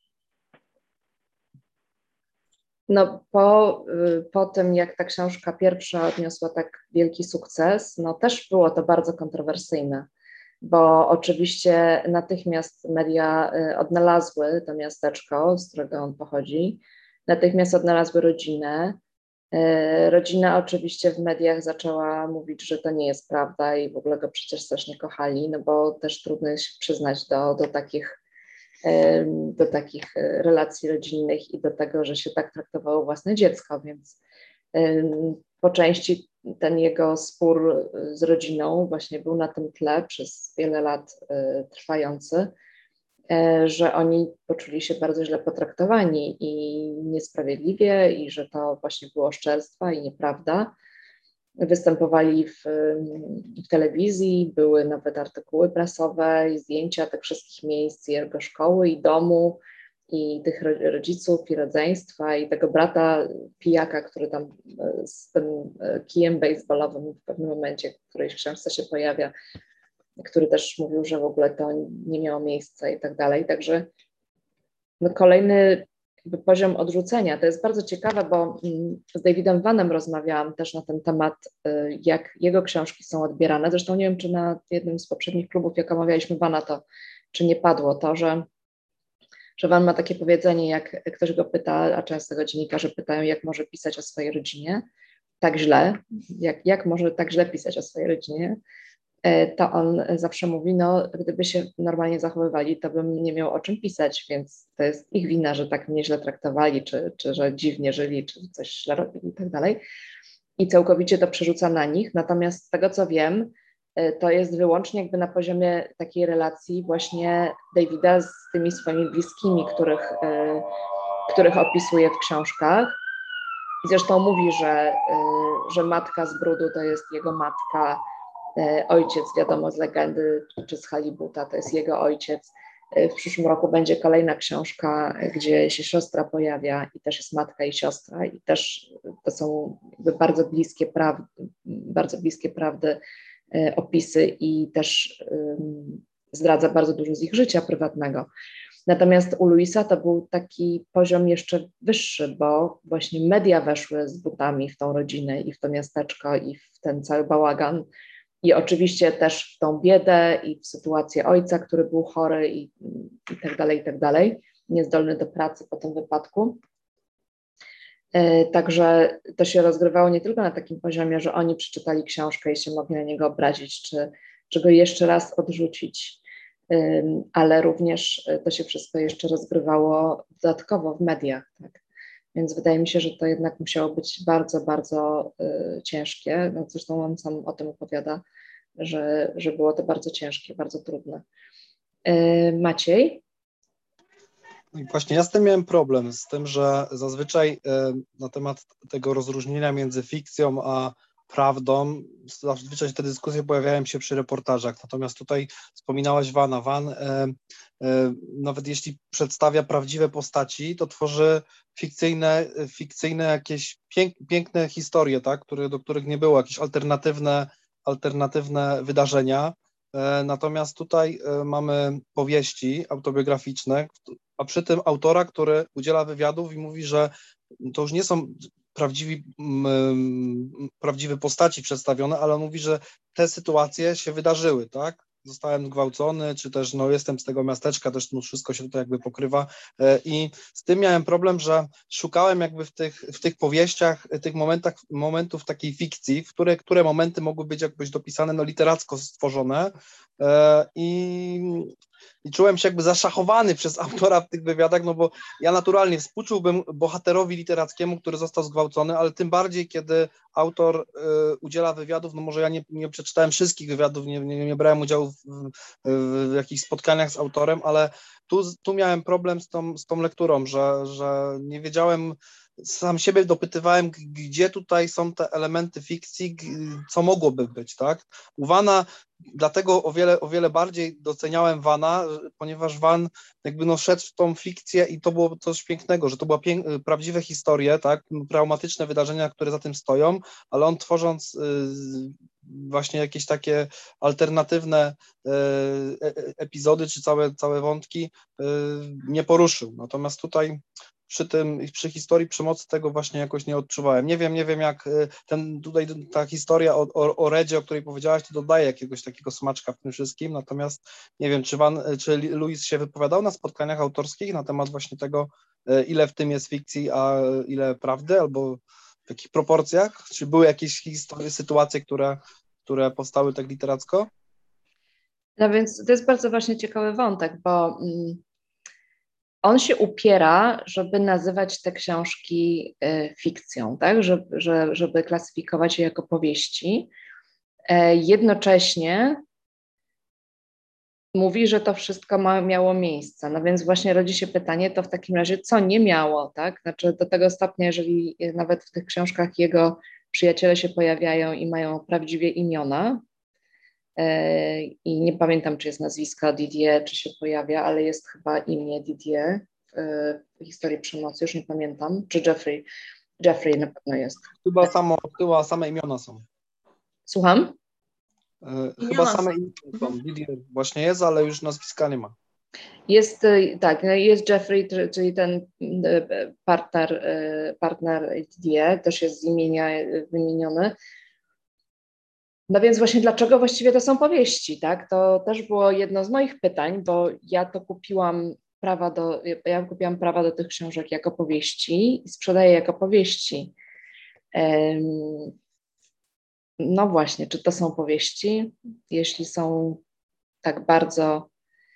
No po tym, jak ta książka pierwsza odniosła tak wielki sukces, no też było to bardzo kontrowersyjne, bo oczywiście natychmiast media odnalazły to miasteczko, z którego on pochodzi, natychmiast odnalazły rodzinę. Rodzina oczywiście w mediach zaczęła mówić, że to nie jest prawda i w ogóle go przecież strasznie kochali, no bo też trudno się przyznać do takich do takich relacji rodzinnych i do tego, że się tak traktowało własne dziecko, więc po części ten jego spór z rodziną właśnie był na tym tle przez wiele lat trwający, że oni poczuli się bardzo źle potraktowani i niesprawiedliwie i że to właśnie było oszczerstwa i nieprawda. Występowali w telewizji, były nawet artykuły prasowe i zdjęcia tych wszystkich miejsc, i jego szkoły, i domu, i tych rodziców, i rodzeństwa, i tego brata pijaka, który tam z tym kijem baseballowym w pewnym momencie, w którejś książce się pojawia, który też mówił, że w ogóle to nie miało miejsca i tak dalej. Także kolejny poziom odrzucenia. To jest bardzo ciekawe, bo z Davidem Vannem rozmawiałam też na ten temat, jak jego książki są odbierane. Zresztą nie wiem, czy na jednym z poprzednich klubów, jak omawialiśmy Vanna, to czy nie padło to, że Van ma takie powiedzenie, jak ktoś go pyta, a często go dziennikarze pytają, jak może pisać o swojej rodzinie tak źle, jak może tak źle pisać o swojej rodzinie, to on zawsze mówi, no gdyby się normalnie zachowywali, to bym nie miał o czym pisać, więc to jest ich wina, że tak mnie źle traktowali, czy że dziwnie żyli, czy coś źle robili i tak dalej. I całkowicie to przerzuca na nich. Natomiast z tego, co wiem, to jest wyłącznie jakby na poziomie takiej relacji właśnie Davida z tymi swoimi bliskimi, których opisuje w książkach. I zresztą mówi, że matka z brudu to jest jego matka, ojciec, wiadomo z legendy czy z Halibuta, to jest jego ojciec. W przyszłym roku będzie kolejna książka, gdzie się siostra pojawia i też jest matka i siostra i też to są jakby bardzo bliskie prawdy opisy i też zdradza bardzo dużo z ich życia prywatnego. Natomiast u Louisa to był taki poziom jeszcze wyższy, bo właśnie media weszły z butami w tą rodzinę i w to miasteczko i w ten cały bałagan. I oczywiście też w tą biedę i w sytuację ojca, który był chory i tak dalej, niezdolny do pracy po tym wypadku. Także to się rozgrywało nie tylko na takim poziomie, że oni przeczytali książkę i się mogli na niego obrazić, czy go jeszcze raz odrzucić, ale również to się wszystko jeszcze rozgrywało dodatkowo w mediach. Tak? Więc wydaje mi się, że to jednak musiało być bardzo, bardzo ciężkie. No, zresztą on sam o tym opowiada, że było to bardzo ciężkie, bardzo trudne. Maciej? Właśnie ja z tym miałem problem, z tym, że zazwyczaj na temat tego rozróżnienia między fikcją a prawdą, zazwyczaj te dyskusje pojawiają się przy reportażach, natomiast tutaj wspominałaś Vanna. Van, nawet jeśli przedstawia prawdziwe postaci, to tworzy fikcyjne jakieś piękne historie, tak, do których nie było, jakieś alternatywne wydarzenia. Natomiast tutaj mamy powieści autobiograficzne, a przy tym autora, który udziela wywiadów i mówi, że to już nie są prawdziwe postaci przedstawione, ale on mówi, że te sytuacje się wydarzyły, tak? Zostałem zgwałcony, czy też no, jestem z tego miasteczka, też no, wszystko się tutaj jakby pokrywa i z tym miałem problem, że szukałem jakby w tych powieściach, tych momentów takiej fikcji, które momenty mogły być jakbyś dopisane, no literacko stworzone i czułem się jakby zaszachowany przez autora w tych wywiadach, no bo ja naturalnie współczułbym bohaterowi literackiemu, który został zgwałcony, ale tym bardziej, kiedy autor udziela wywiadów, no może ja nie przeczytałem wszystkich wywiadów, nie brałem udziału w jakichś spotkaniach z autorem, ale tu miałem problem z tą lekturą, że nie wiedziałem, sam siebie dopytywałem, gdzie tutaj są te elementy fikcji, co mogłoby być, tak? U Vanna, dlatego o wiele bardziej doceniałem Vanna, ponieważ Van jakby no szedł w tą fikcję i to było coś pięknego, że to były prawdziwe historie, tak? Traumatyczne wydarzenia, które za tym stoją, ale on tworząc właśnie jakieś takie alternatywne epizody czy całe wątki nie poruszył. Natomiast tutaj przy historii przemocy tego właśnie jakoś nie odczuwałem. Nie wiem jak tutaj ta historia o Redzie, o której powiedziałaś, to dodaje jakiegoś takiego smaczka w tym wszystkim, natomiast nie wiem, czy Louis się wypowiadał na spotkaniach autorskich na temat właśnie tego, ile w tym jest fikcji, a ile prawdy, albo w jakich proporcjach? Czy były jakieś sytuacje, które powstały tak literacko? No więc to jest bardzo właśnie ciekawy wątek, bo on się upiera, żeby nazywać te książki fikcją, tak? Żeby klasyfikować je jako powieści. Jednocześnie mówi, że to wszystko miało miejsce. No więc właśnie rodzi się pytanie, to w takim razie co nie miało, tak? Znaczy do tego stopnia, jeżeli nawet w tych książkach jego przyjaciele się pojawiają i mają prawdziwie imiona, i nie pamiętam, czy jest nazwisko Didier, czy się pojawia, ale jest chyba imię Didier w historii przemocy, już nie pamiętam, czy Jeffrey na pewno jest. Chyba same imiona są. Słucham? Chyba same imiona są. Didier właśnie jest, ale już nazwiska nie ma. Jest, tak, jest Jeffrey, czyli ten partner Didier, też jest z imienia wymieniony. No więc właśnie dlaczego właściwie to są powieści, tak? To też było jedno z moich pytań, bo ja kupiłam prawa do tych książek jako powieści i sprzedaję jako powieści. No właśnie, czy to są powieści? Jeśli są tak bardzo,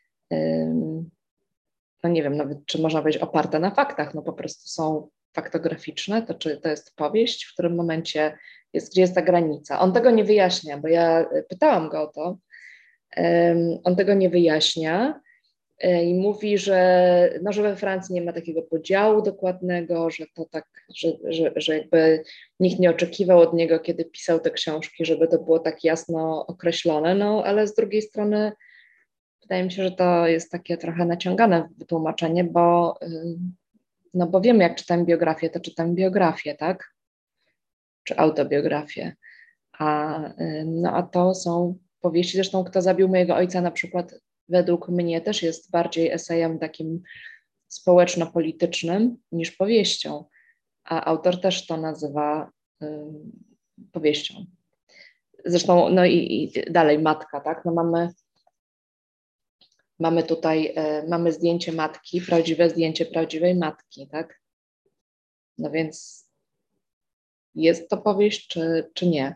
no nie wiem nawet, czy można powiedzieć oparte na faktach, no po prostu są faktograficzne, to czy to jest powieść, w którym momencie gdzie jest ta granica? On tego nie wyjaśnia, bo ja pytałam go o to. On tego nie wyjaśnia i mówi, że we Francji nie ma takiego podziału dokładnego, że to tak, że jakby nikt nie oczekiwał od niego, kiedy pisał te książki, żeby to było tak jasno określone, no ale z drugiej strony wydaje mi się, że to jest takie trochę naciągane wytłumaczenie, bo wiemy, jak czytam biografię, to czytam biografię, tak? Czy autobiografię. A to są powieści, zresztą Kto zabił mojego ojca na przykład według mnie też jest bardziej esejem takim społeczno-politycznym niż powieścią, a autor też to nazywa powieścią. Zresztą, no i dalej matka, tak? No mamy tutaj, mamy zdjęcie matki, prawdziwe zdjęcie prawdziwej matki, tak? No więc jest to powieść, czy nie?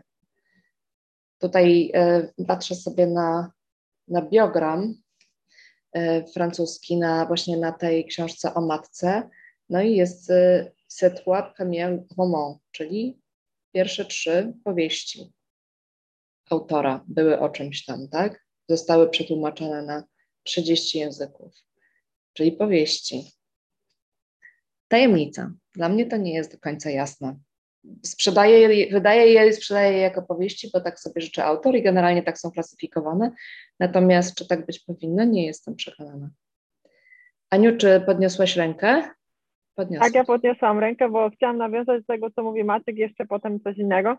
Tutaj patrzę sobie na biogram francuski, właśnie na tej książce o matce, no i jest ces trois premiers romans, czyli pierwsze 3 powieści autora były o czymś tam, tak? Zostały przetłumaczone na 30 języków, czyli powieści. Tajemnica. Dla mnie to nie jest do końca jasne. Sprzedaję je jako powieści, bo tak sobie życzy autor i generalnie tak są klasyfikowane. Natomiast czy tak być powinno, nie jestem przekonana. Aniu, czy podniosłaś rękę? Tak, ja podniosłam rękę, bo chciałam nawiązać do tego, co mówi Maciek, jeszcze potem coś innego.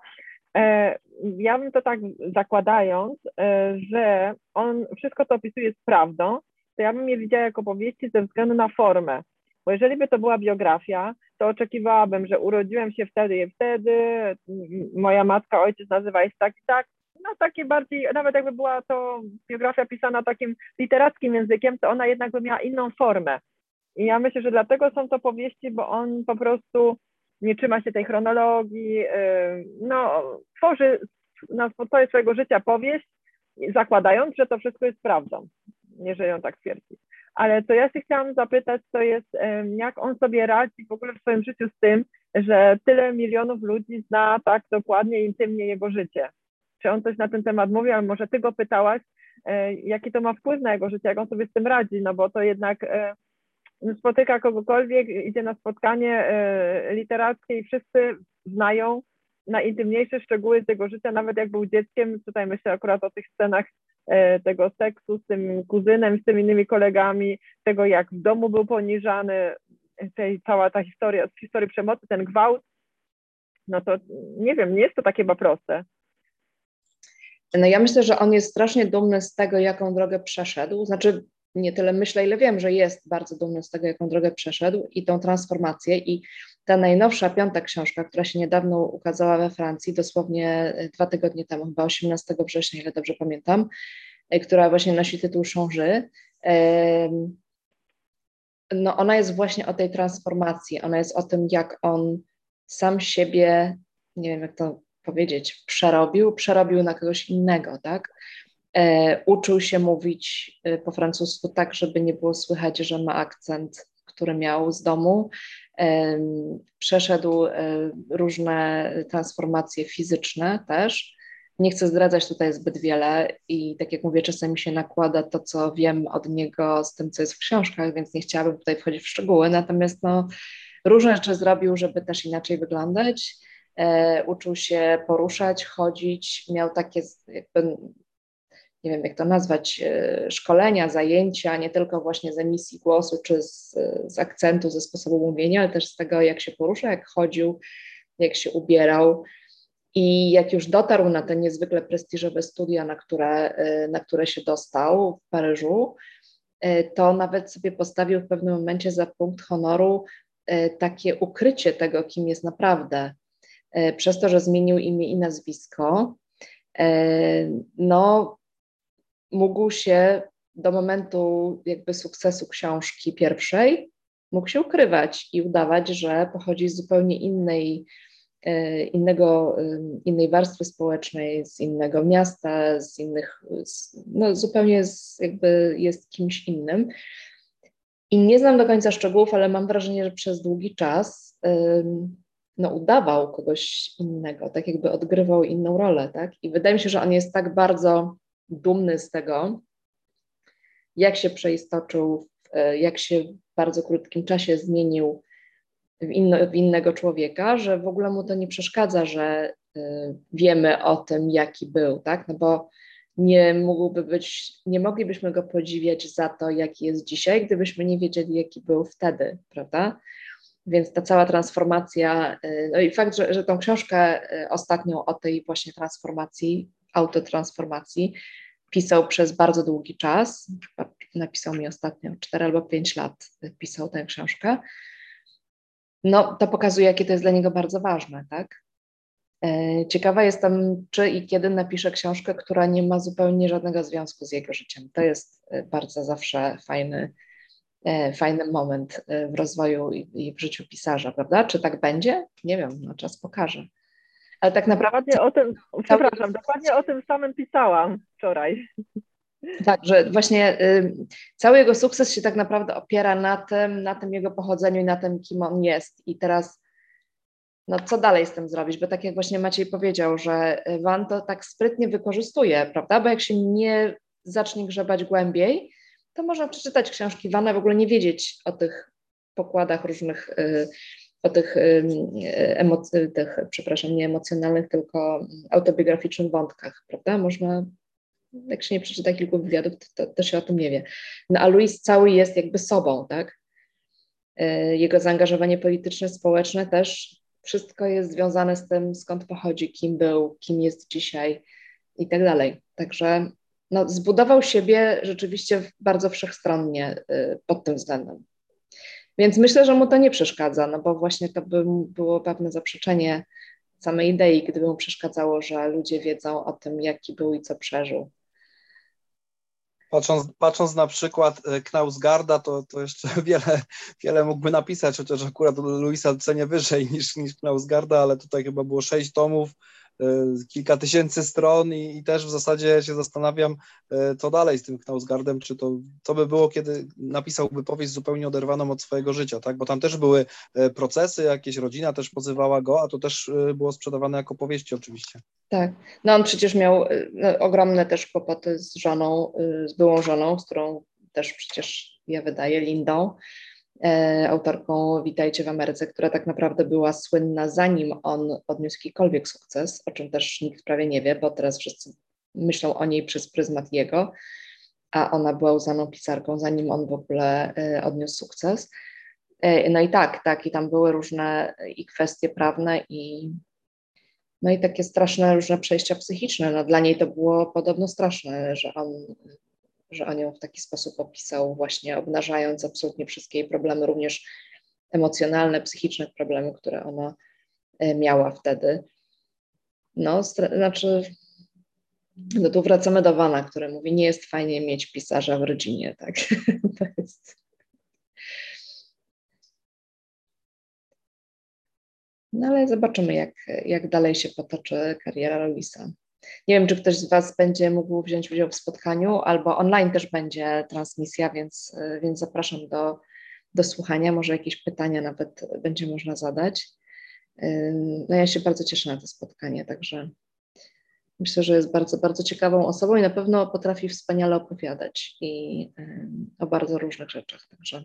Ja bym to tak zakładając, że on wszystko, co opisuje, jest prawdą, to ja bym je widziała jako powieści ze względu na formę. Bo jeżeli by to była biografia, to oczekiwałabym, że urodziłem się wtedy i wtedy, moja matka, ojciec nazywa się tak i tak. No takie bardziej, nawet jakby była to biografia pisana takim literackim językiem, to ona jednak by miała inną formę. I ja myślę, że dlatego są to powieści, bo on po prostu nie trzyma się tej chronologii, no tworzy na podstawie swojego życia powieść, zakładając, że to wszystko jest prawdą, jeżeli on tak twierdzi. Ale co ja się chciałam zapytać, to jest, jak on sobie radzi w ogóle w swoim życiu z tym, że tyle milionów ludzi zna tak dokładnie i intymnie jego życie. Czy on coś na ten temat mówi, ale może ty go pytałaś, jaki to ma wpływ na jego życie, jak on sobie z tym radzi, no bo to jednak spotyka kogokolwiek, idzie na spotkanie literackie i wszyscy znają najintymniejsze szczegóły tego życia, nawet jak był dzieckiem. Tutaj myślę akurat o tych scenach tego seksu z tym kuzynem, z tymi innymi kolegami, tego jak w domu był poniżany, cała ta historia, z historii przemocy, ten gwałt, no to nie wiem, nie jest to takie chyba proste. No ja myślę, że on jest strasznie dumny z tego, jaką drogę przeszedł, znaczy nie tyle myślę, ile wiem, że jest bardzo dumny z tego, jaką drogę przeszedł i tą transformację. I ta najnowsza 5. książka, która się niedawno ukazała we Francji, dosłownie 2 tygodnie temu, chyba 18 września, ile dobrze pamiętam, która właśnie nosi tytuł Changé, no ona jest właśnie o tej transformacji, ona jest o tym, jak on sam siebie, nie wiem jak to powiedzieć, przerobił na kogoś innego, tak? Uczył się mówić po francusku tak, żeby nie było słychać, że ma akcent który miał z domu. Przeszedł różne transformacje fizyczne też. Nie chcę zdradzać tutaj zbyt wiele i tak jak mówię, czasami się nakłada to, co wiem od niego z tym, co jest w książkach, więc nie chciałabym tutaj wchodzić w szczegóły, natomiast no, różne rzeczy zrobił, żeby też inaczej wyglądać. Uczył się poruszać, chodzić, miał takie jakby, nie wiem jak to nazwać, szkolenia, zajęcia, nie tylko właśnie z emisji głosu czy z akcentu, ze sposobu mówienia, ale też z tego, jak się porusza, jak chodził, jak się ubierał. I jak już dotarł na te niezwykle prestiżowe studia, na które się dostał w Paryżu, to nawet sobie postawił w pewnym momencie za punkt honoru takie ukrycie tego, kim jest naprawdę. Przez to, że zmienił imię i nazwisko, no mógł się do momentu jakby sukcesu książki pierwszej, mógł się ukrywać i udawać, że pochodzi z zupełnie innej warstwy społecznej, z innego miasta, no zupełnie jakby jest kimś innym. I nie znam do końca szczegółów, ale mam wrażenie, że przez długi czas no, udawał kogoś innego, tak jakby odgrywał inną rolę, tak? I wydaje mi się, że on jest tak bardzo dumny z tego, jak się przeistoczył, jak się w bardzo krótkim czasie zmienił w innego człowieka, że w ogóle mu to nie przeszkadza, że wiemy o tym, jaki był, tak? No bo nie moglibyśmy go podziwiać za to, jaki jest dzisiaj, gdybyśmy nie wiedzieli, jaki był wtedy, prawda? Więc ta cała transformacja, no i fakt, że tą książkę ostatnią o tej właśnie transformacji, autotransformacji, pisał przez bardzo długi czas, napisał mi ostatnio 4 albo 5 lat, pisał tę książkę, no to pokazuje, jakie to jest dla niego bardzo ważne, tak? Ciekawa jestem, czy i kiedy napisze książkę, która nie ma zupełnie żadnego związku z jego życiem. To jest bardzo zawsze fajny moment w rozwoju i w życiu pisarza, prawda? Czy tak będzie? Nie wiem, no czas pokaże. Ale tak naprawdę... Dokładnie o tym samym pisałam wczoraj. Tak, że właśnie cały jego sukces się tak naprawdę opiera na tym jego pochodzeniu i na tym, kim on jest. I teraz, no co dalej z tym zrobić? Bo tak jak właśnie Maciej powiedział, że Van to tak sprytnie wykorzystuje, prawda? Bo jak się nie zacznie grzebać głębiej, to można przeczytać książki Vana, w ogóle nie wiedzieć o tych pokładach różnych, o tych przepraszam, nie emocjonalnych, tylko autobiograficznych wątkach, prawda? Można, jak się nie przeczyta kilku wywiadów, to się o tym nie wie. No a Louis cały jest jakby sobą, tak? Jego zaangażowanie polityczne, społeczne też, wszystko jest związane z tym, skąd pochodzi, kim był, kim jest dzisiaj i tak dalej. Także no, zbudował siebie rzeczywiście bardzo wszechstronnie pod tym względem. Więc myślę, że mu to nie przeszkadza, no bo właśnie to by było pewne zaprzeczenie samej idei, gdyby mu przeszkadzało, że ludzie wiedzą o tym, jaki był i co przeżył. Patrząc na przykład Knausgarda, to jeszcze wiele mógłby napisać, chociaż akurat Louisa cenię wyżej niż Knausgarda, ale tutaj chyba było 6 tomów, kilka tysięcy stron i też w zasadzie się zastanawiam, co dalej z tym Knausgardem, co by było, kiedy napisałby powieść zupełnie oderwaną od swojego życia, tak? Bo tam też były procesy, jakieś rodzina też pozywała go, a to też było sprzedawane jako powieści oczywiście. Tak, no on przecież miał ogromne też kłopoty z żoną, z byłą żoną, z którą też przecież ja wydaję, Lindą, autorką Witajcie w Ameryce, która tak naprawdę była słynna, zanim on odniósł jakikolwiek sukces, o czym też nikt prawie nie wie, bo teraz wszyscy myślą o niej przez pryzmat jego, a ona była uznaną pisarką, zanim on w ogóle odniósł sukces. No i tak, i tam były różne i kwestie prawne no i takie straszne różne przejścia psychiczne. No dla niej to było podobno straszne, że on ją w taki sposób opisał, właśnie obnażając absolutnie wszystkie jej problemy, również emocjonalne, psychiczne problemy, które ona miała wtedy. No, no tu wracamy do Vana, który mówi, nie jest fajnie mieć pisarza w rodzinie, tak? To jest... No ale zobaczymy, jak dalej się potoczy kariera Louisa. Nie wiem, czy ktoś z Was będzie mógł wziąć udział w spotkaniu, albo online też będzie transmisja, więc zapraszam do słuchania, może jakieś pytania nawet będzie można zadać. No ja się bardzo cieszę na to spotkanie, także myślę, że jest bardzo, bardzo ciekawą osobą i na pewno potrafi wspaniale opowiadać i o bardzo różnych rzeczach,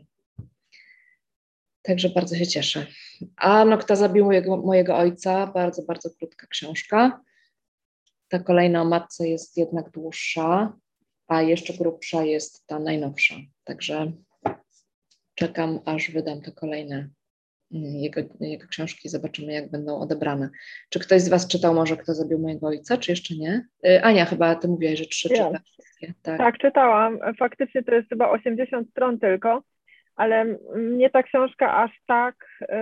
także bardzo się cieszę. A no, kto zabił mojego ojca? Bardzo, bardzo krótka książka. Ta kolejna o matce jest jednak dłuższa, a jeszcze grubsza jest ta najnowsza. Także czekam, aż wydam te kolejne jego książki. Zobaczymy, jak będą odebrane. Czy ktoś z Was czytał może Kto zabił mojego ojca, czy jeszcze nie? Ania, chyba Ty mówiłaś, że 3 czytasz wszystkie. Tak, czytałam. Faktycznie to jest chyba 80 stron tylko, ale mnie ta książka aż tak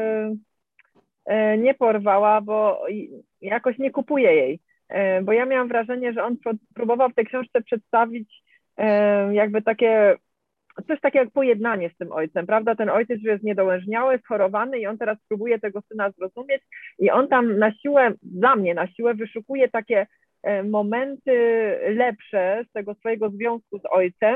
nie porwała, bo jakoś nie kupuję jej. Bo ja miałam wrażenie, że on próbował w tej książce przedstawić jakby coś takiego jak pojednanie z tym ojcem, prawda? Ten ojciec już jest niedołężniały, schorowany i on teraz próbuje tego syna zrozumieć i on tam dla mnie na siłę wyszukuje takie momenty lepsze z tego swojego związku z ojcem,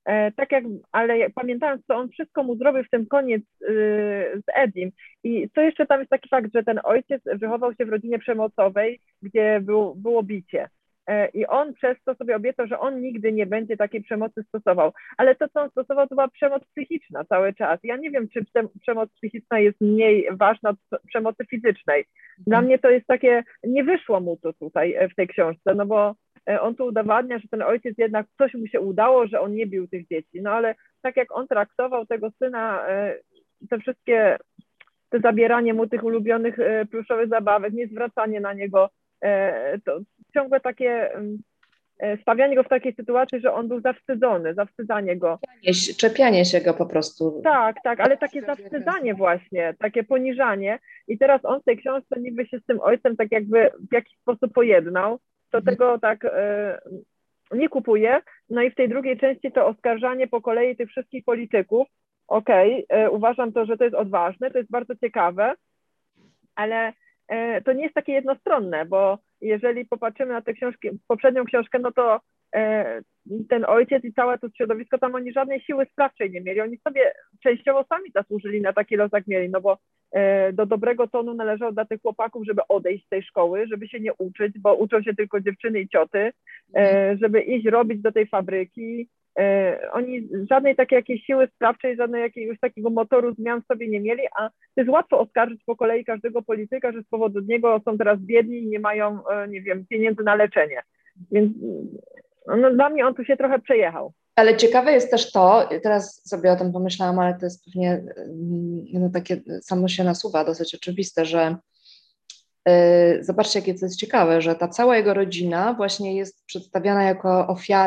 ale pamiętając, co on wszystko mu zrobił w tym koniec z Edim. I co jeszcze tam jest taki fakt, że ten ojciec wychował się w rodzinie przemocowej, gdzie było bicie. I on przez to sobie obiecał, że on nigdy nie będzie takiej przemocy stosował. Ale to, co on stosował, to była przemoc psychiczna cały czas. Ja nie wiem, czy przemoc psychiczna jest mniej ważna od przemocy fizycznej. Dla mnie to jest takie, nie wyszło mu to tutaj w tej książce, no bo on tu udowadnia, że ten ojciec jednak coś mu się udało, że on nie bił tych dzieci. No ale tak jak on traktował tego syna, te wszystkie, te zabieranie mu tych ulubionych pluszowych zabawek, nie zwracanie na niego, to ciągłe takie stawianie go w takiej sytuacji, że on był zawstydzony, zawstydzanie go. Czepianie się go po prostu. Tak, ale takie zawstydzanie właśnie, takie poniżanie. I teraz on w tej książce niby się z tym ojcem tak jakby w jakiś sposób pojednał, to tego tak nie kupuje. No i w tej drugiej części to oskarżanie po kolei tych wszystkich polityków. Uważam to, że to jest odważne, to jest bardzo ciekawe, ale to nie jest takie jednostronne, bo jeżeli popatrzymy na tę poprzednią książkę, no to ten ojciec i całe to środowisko, tam oni żadnej siły sprawczej nie mieli. Oni sobie częściowo sami zasłużyli na taki los, jak mieli, no bo do dobrego tonu należało dla tych chłopaków, żeby odejść z tej szkoły, żeby się nie uczyć, bo uczą się tylko dziewczyny i cioty, żeby iść robić do tej fabryki. Oni żadnej takiej jakiejś siły sprawczej, żadnego jakiegoś takiego motoru zmian w sobie nie mieli, a to jest łatwo oskarżyć po kolei każdego polityka, że z powodu niego są teraz biedni i nie mają, nie wiem, pieniędzy na leczenie. Więc no, dla mnie on tu się trochę przejechał. Ale ciekawe jest też to, teraz sobie o tym pomyślałam, ale to jest pewnie takie samo się nasuwa, dosyć oczywiste, że zobaczcie, jakie to jest ciekawe, że ta cała jego rodzina właśnie jest przedstawiana jako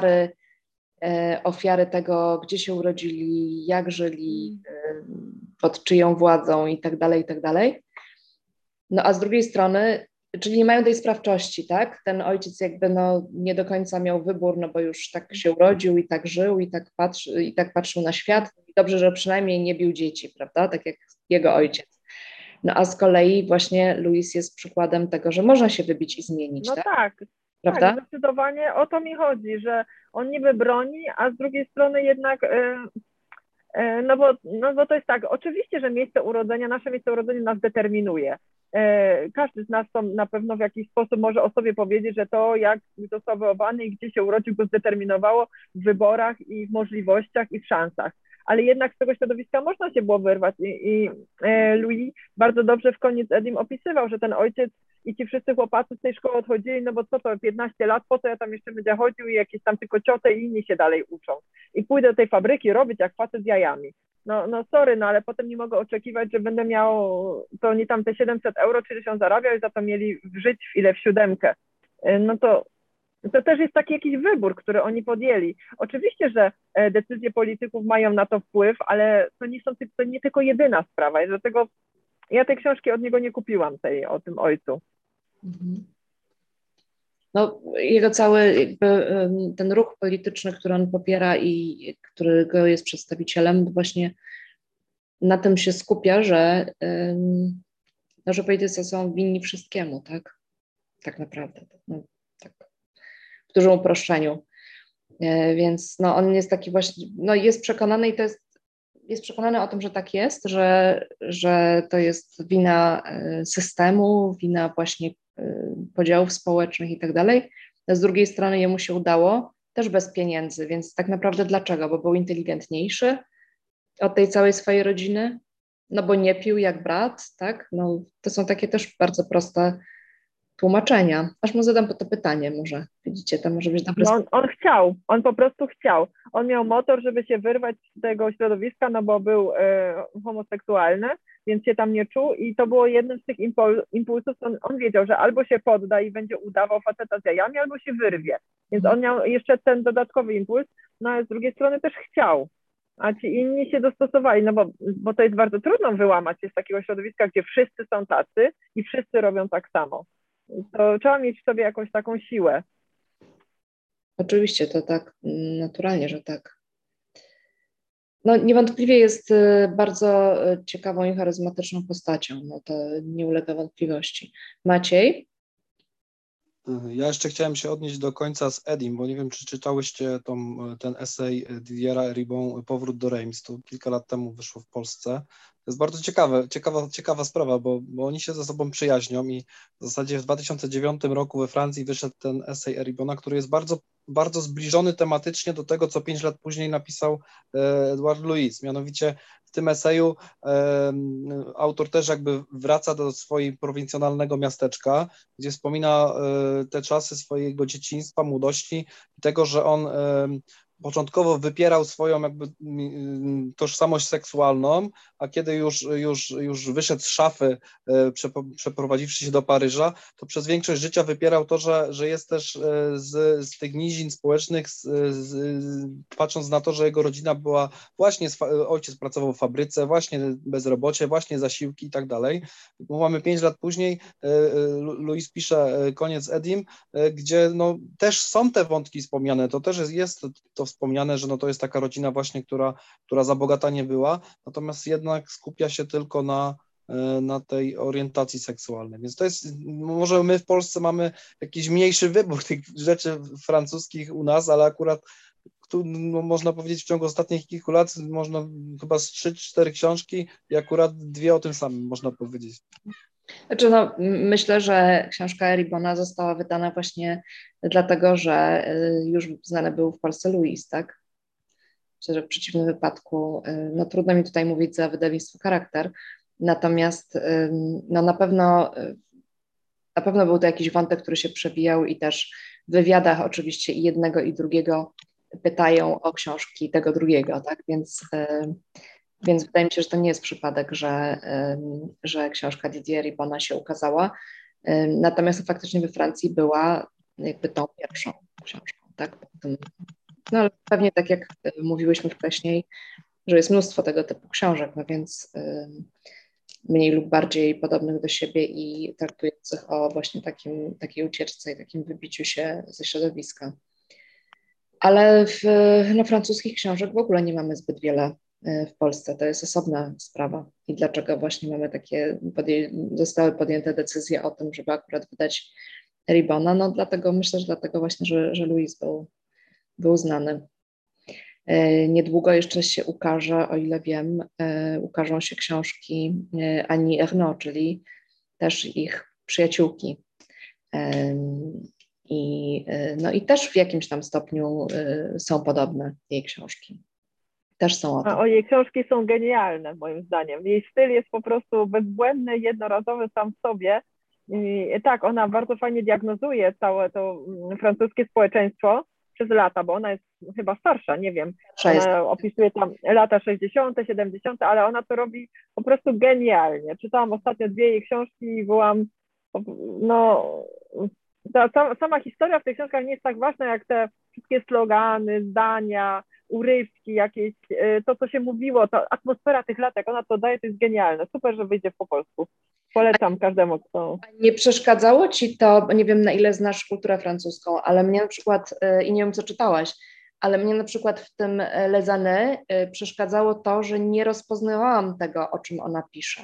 ofiary tego, gdzie się urodzili, jak żyli, pod czyją władzą i tak dalej, i tak dalej. No a z drugiej strony, czyli nie mają tej sprawczości, tak? Ten ojciec jakby nie do końca miał wybór, no bo już tak się urodził i tak żył i tak patrzył na świat. Dobrze, że przynajmniej nie bił dzieci, prawda? Tak jak jego ojciec. No a z kolei właśnie Louis jest przykładem tego, że można się wybić i zmienić, no tak? Prawda? Tak, zdecydowanie o to mi chodzi, że on niby broni, a z drugiej strony jednak, no bo to jest tak, oczywiście, że nasze miejsce urodzenia nas determinuje. Każdy z nas to na pewno w jakiś sposób może o sobie powiedzieć, że to, jak został wychowany i gdzie się urodził, go zdeterminowało w wyborach i w możliwościach i w szansach. Ale jednak z tego środowiska można się było wyrwać i Louis bardzo dobrze w koniec Edim opisywał, że ten ojciec i ci wszyscy chłopacy z tej szkoły odchodzili, no bo co to, 15 lat, po co ja tam jeszcze będę chodził i jakieś tam tylko cioty i inni się dalej uczą. I pójdę do tej fabryki robić jak facet z jajami. No sorry, no ale potem nie mogę oczekiwać, że będę miał, to oni tam te 700 euro, czyli się zarabiał i za to mieli żyć w siódemkę. No to też jest taki jakiś wybór, który oni podjęli. Oczywiście, że decyzje polityków mają na to wpływ, ale to nie tylko jedyna sprawa. I dlatego ja tej książki od niego nie kupiłam, o tym ojcu. No, jego cały ten ruch polityczny, który on popiera i którego jest przedstawicielem, właśnie na tym się skupia, że politycy są winni wszystkiemu, tak? Tak naprawdę. No, tak. W dużym uproszczeniu. Więc on jest taki właśnie, jest przekonany i to jest jest przekonany o tym, że tak jest, że to jest wina systemu, wina właśnie podziałów społecznych i tak dalej. Z drugiej strony jemu się udało, też bez pieniędzy, więc tak naprawdę dlaczego? Bo był inteligentniejszy od tej całej swojej rodziny? No bo nie pił jak brat, tak? No to są takie też bardzo proste tłumaczenia. Aż mu zadam to pytanie może. Widzicie, to może być dobre. No on chciał, on po prostu chciał. On miał motor, żeby się wyrwać z tego środowiska, no bo był homoseksualny, więc się tam nie czuł i to było jednym z tych impulsów, on wiedział, że albo się podda i będzie udawał faceta z jajami, albo się wyrwie. Więc on miał jeszcze ten dodatkowy impuls, no ale z drugiej strony też chciał. A ci inni się dostosowali, no bo to jest bardzo trudno wyłamać się z takiego środowiska, gdzie wszyscy są tacy i wszyscy robią tak samo. To trzeba mieć w sobie jakąś taką siłę. Oczywiście, to tak naturalnie, że tak. No niewątpliwie jest bardzo ciekawą i charyzmatyczną postacią, no to nie ulega wątpliwości. Maciej? Ja jeszcze chciałem się odnieść do końca z Edim, bo nie wiem, czy czytałyście ten esej Didiera Ribon Powrót do Reims, to kilka lat temu wyszło w Polsce. To jest bardzo ciekawa sprawa, bo oni się ze sobą przyjaźnią i w zasadzie w 2009 roku we Francji wyszedł ten esej Ribona, który jest bardzo, bardzo zbliżony tematycznie do tego, co 5 lat później napisał Edouard Louis. Mianowicie w tym eseju autor też jakby wraca do swojego prowincjonalnego miasteczka, gdzie wspomina te czasy swojego dzieciństwa, młodości i tego, że on początkowo wypierał swoją jakby tożsamość seksualną, a kiedy już wyszedł z szafy, przeprowadziwszy się do Paryża, to przez większość życia wypierał to, że jest też z tych nizin społecznych, patrząc na to, że jego rodzina była właśnie, ojciec pracował w fabryce, właśnie bezrobocie, właśnie zasiłki i tak dalej. Bo mamy 5 lat później, Louis pisze Koniec Edim, gdzie no, też są te wątki wspomniane, to też jest to wspomniane, że no, to jest taka rodzina właśnie, która za bogata nie była, natomiast jednak skupia się tylko na tej orientacji seksualnej. Więc to jest, może my w Polsce mamy jakiś mniejszy wybór tych rzeczy francuskich u nas, ale akurat tu, no, można powiedzieć, w ciągu ostatnich kilku lat można chyba z 3-4 książki i akurat 2 o tym samym, można powiedzieć. Znaczy, no, myślę, że książka Ribona została wydana właśnie dlatego, że już znany był w Polsce Louis, tak? Myślę, że w przeciwnym wypadku, no trudno mi tutaj mówić za wydawnictwo Charakter, natomiast no, na pewno był to jakiś wątek, który się przewijał i też w wywiadach oczywiście i jednego i drugiego pytają o książki tego drugiego, tak? Więc wydaje mi się, że to nie jest przypadek, że książka Didier Ribona się ukazała. Natomiast faktycznie we Francji była jakby tą pierwszą książką, tak? No ale pewnie tak jak mówiłyśmy wcześniej, że jest mnóstwo tego typu książek, no więc mniej lub bardziej podobnych do siebie i traktujących o właśnie takiej ucieczce i takim wybiciu się ze środowiska. Ale na francuskich książek w ogóle nie mamy zbyt wiele w Polsce. To jest osobna sprawa. I dlaczego właśnie mamy zostały podjęte decyzje o tym, żeby akurat wydać Ribona? No dlatego, myślę, że dlatego właśnie, że Louis był znany. Niedługo jeszcze się ukaże, o ile wiem, ukażą się książki Annie Ernaux, czyli też ich przyjaciółki. I też w jakimś tam stopniu są podobne jej książki. Też są o tym. A jej książki są genialne, moim zdaniem. Jej styl jest po prostu bezbłędny, jednorazowy sam w sobie. I tak, ona bardzo fajnie diagnozuje całe to francuskie społeczeństwo przez lata, bo ona jest chyba starsza, nie wiem. Ona opisuje tam lata 60., 70., ale ona to robi po prostu genialnie. Czytałam ostatnio 2 jej książki i byłam, no... Sama historia w tych książkach nie jest tak ważna, jak te wszystkie slogany, zdania, urywki jakieś, to co się mówiło, to atmosfera tych lat, jak ona to daje, to jest genialne. Super, że wyjdzie po polsku. Polecam każdemu, kto... Nie przeszkadzało ci to, nie wiem na ile znasz kulturę francuską, ale mnie na przykład, i nie wiem co czytałaś, ale mnie na przykład w tym Les Années przeszkadzało to, że nie rozpoznawałam tego, o czym ona pisze.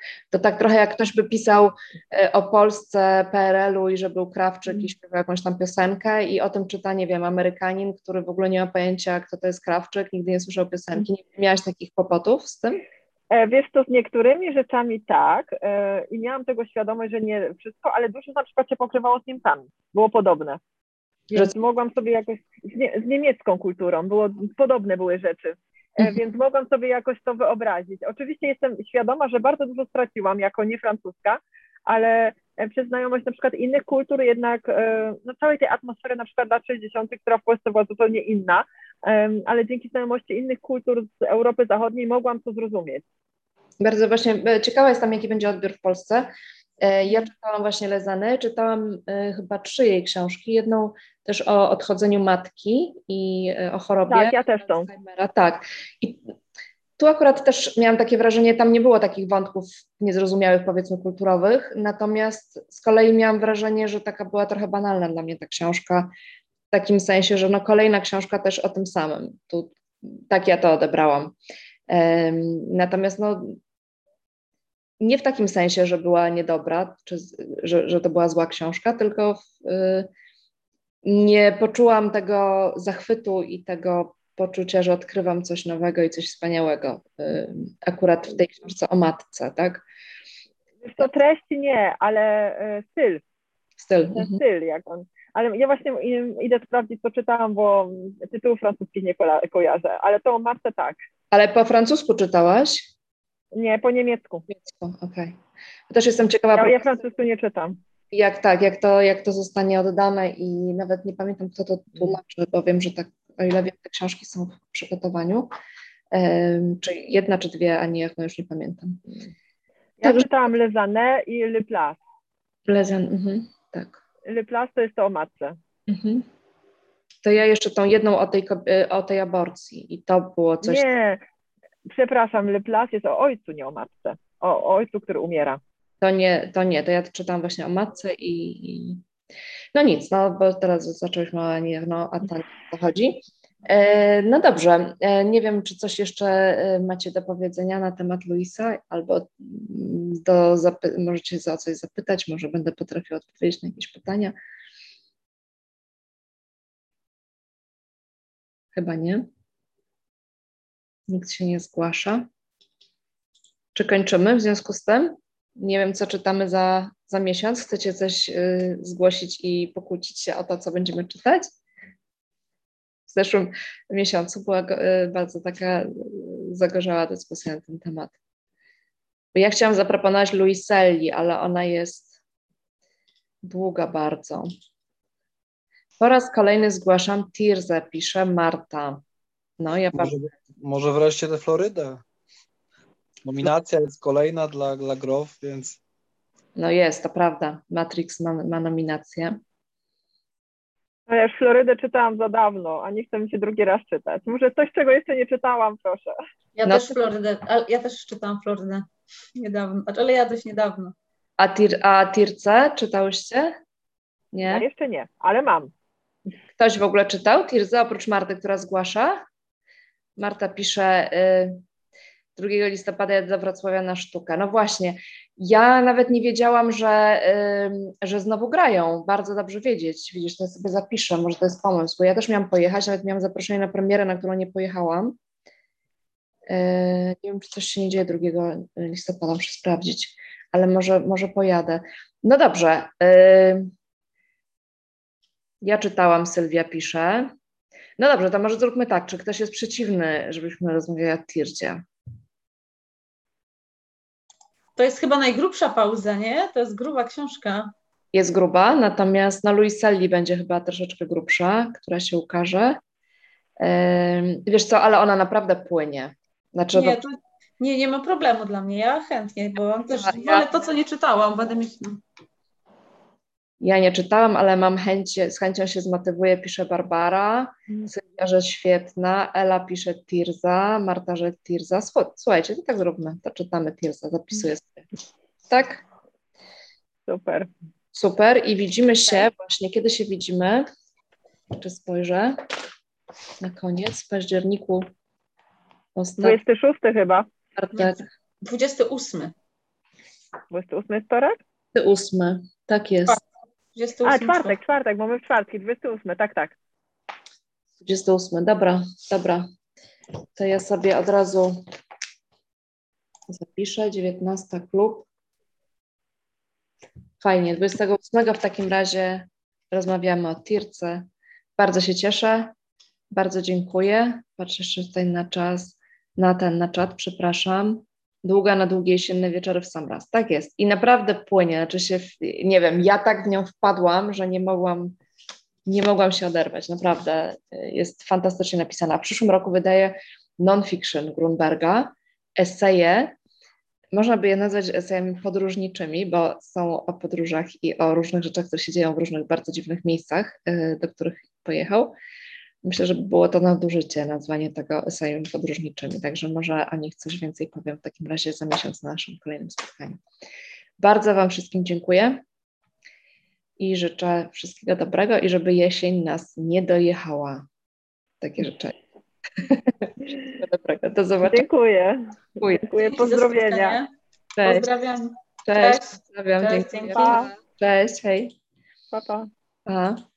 To tak trochę jak ktoś by pisał o Polsce PRL-u i że był Krawczyk i śpiewał jakąś tam piosenkę i o tym czyta, nie wiem, Amerykanin, który w ogóle nie ma pojęcia, kto to jest Krawczyk, nigdy nie słyszał piosenki. Nie miałaś takich kłopotów z tym? Wiesz, to z niektórymi rzeczami tak i miałam tego świadomość, że nie wszystko, ale dużo na przykład się pokrywało z Niemcami, było podobne. Więc mogłam sobie jakoś, z niemiecką kulturą, podobne były rzeczy, więc mogłam sobie jakoś to wyobrazić. Oczywiście jestem świadoma, że bardzo dużo straciłam jako niefrancuska, ale przez znajomość na przykład innych kultur jednak, no całej tej atmosfery na przykład lat 60., która w Polsce była zupełnie inna, ale dzięki znajomości innych kultur z Europy Zachodniej mogłam to zrozumieć. Bardzo właśnie ciekawa jestem, jaki będzie odbiór w Polsce. Ja czytałam właśnie Lezany, czytałam chyba 3 jej książki, jedną też o odchodzeniu matki i o chorobie. Tak, ja też tą. Tak. I tu akurat też miałam takie wrażenie, tam nie było takich wątków niezrozumiałych, powiedzmy, kulturowych, natomiast z kolei miałam wrażenie, że taka była trochę banalna dla mnie ta książka, w takim sensie, że no kolejna książka też o tym samym. Tak ja to odebrałam. Natomiast no nie w takim sensie, że była niedobra, czy że to była zła książka, tylko nie poczułam tego zachwytu i tego poczucia, że odkrywam coś nowego i coś wspaniałego. Akurat w tej książce o matce, tak? To treści nie, ale styl. Ten styl, jak on. Ale ja właśnie idę sprawdzić, co czytałam, bo tytułów francuskich nie kojarzę, ale to o matce tak. Ale po francusku czytałaś? Nie, po niemiecku. Okej. Też jestem ciekawa. Ja francusku nie czytam. Jak to zostanie oddane i nawet nie pamiętam, kto to tłumaczy, bo wiem, że tak, o ile wiem, te książki są w przygotowaniu. Czy jedna, czy dwie, ani jak, no już nie pamiętam. Ja czytałam Lezane i Le Place. Lezane, tak. Le Place to jest to o matce. To ja jeszcze tą jedną o tej aborcji i to było coś... Nie, przepraszam, Le Place jest o ojcu, nie o matce. O ojcu, który umiera. To ja czytam właśnie o matce i no nic, no bo teraz zaczęłyśmy o to chodzi. No dobrze, nie wiem, czy coś jeszcze macie do powiedzenia na temat Luisa, albo możecie o coś zapytać, może będę potrafiła odpowiedzieć na jakieś pytania. Chyba nie. Nikt się nie zgłasza. Czy kończymy w związku z tym? Nie wiem, co czytamy za miesiąc. Chcecie coś zgłosić i pokłócić się o to, co będziemy czytać? W zeszłym miesiącu była bardzo taka zagorzała dyskusja na ten temat. Bo ja chciałam zaproponować Luiselli, ale ona jest długa bardzo. Po raz kolejny zgłaszam Tirzę, pisze Marta. No, ja może wreszcie tę Florydę. Nominacja jest kolejna dla Grof, więc... No jest, to prawda. Matrix ma nominację. A ja już Florydę czytałam za dawno, a nie chcę mi się drugi raz czytać. Może coś, czego jeszcze nie czytałam, proszę. Ja też czytałam Florydę niedawno, ale ja dość niedawno. A Tirce czytałyście? Nie? Ja jeszcze nie, ale mam. Ktoś w ogóle czytał Tirzę, oprócz Marty, która zgłasza? Marta pisze... 2 listopada jadę do Wrocławia na sztukę. No właśnie, ja nawet nie wiedziałam, że znowu grają. Bardzo dobrze wiedzieć. Widzisz, to ja sobie zapiszę, może to jest pomysł, bo ja też miałam pojechać, nawet miałam zaproszenie na premierę, na którą nie pojechałam. Nie wiem, czy coś się nie dzieje 2 listopada, muszę sprawdzić, ale może pojadę. No dobrze. Ja czytałam, Sylwia pisze. No dobrze, to może zróbmy tak, czy ktoś jest przeciwny, żebyśmy rozmawiali o Tirzie? To jest chyba najgrubsza pauza, nie? To jest gruba książka. Jest gruba, natomiast Luiselli będzie chyba troszeczkę grubsza, która się ukaże. Wiesz co, ale ona naprawdę płynie. Znaczy, nie ma problemu dla mnie. Ja chętnie, bo też wolę to, co nie czytałam. Będę mieć... Ja nie czytałam, ale mam z chęcią się zmotywuję, pisze Barbara, Sylwia, że świetna, Ela pisze Tirza, Marta, że Tirza. Słuchajcie, to tak zróbmy, to czytamy Tirza, zapisuję sobie. Tak? Super i widzimy się właśnie, kiedy się widzimy? Jeszcze spojrzę na koniec, w październiku. 26 chyba. 28. 28 jest wtorek? 28, tak jest. 28 czwartek, mamy w czwartki, 28, tak. 28, dobra. To ja sobie od razu zapiszę, 19 klub. Fajnie, 28 w takim razie rozmawiamy o tirce. Bardzo się cieszę, bardzo dziękuję. Patrzę jeszcze tutaj na czas, na czat, przepraszam. Na długie jesienne wieczory w sam raz. Tak jest. I naprawdę płynie. Znaczy się, nie wiem, ja tak w nią wpadłam, że nie mogłam się oderwać. Naprawdę jest fantastycznie napisana. W przyszłym roku wydaje non-fiction Grunberga, eseje. Można by je nazwać esejami podróżniczymi, bo są o podróżach i o różnych rzeczach, które się dzieją w różnych bardzo dziwnych miejscach, do których pojechał. Myślę, że było to nadużycie, nazwanie tego esejami podróżniczymi, także może o nich coś więcej powiem w takim razie za miesiąc na naszym kolejnym spotkaniu. Bardzo Wam wszystkim dziękuję i życzę wszystkiego dobrego i żeby jesień nas nie dojechała. Takie życzenie. Wszystkiego dobrego. Do zobaczenia. Dziękuję. Pozdrowienia. Cześć. Pozdrawiam. Cześć. Pozdrawiam. Cześć, Dziękuję. dzięki. Cześć. Hej. Pa. Pa.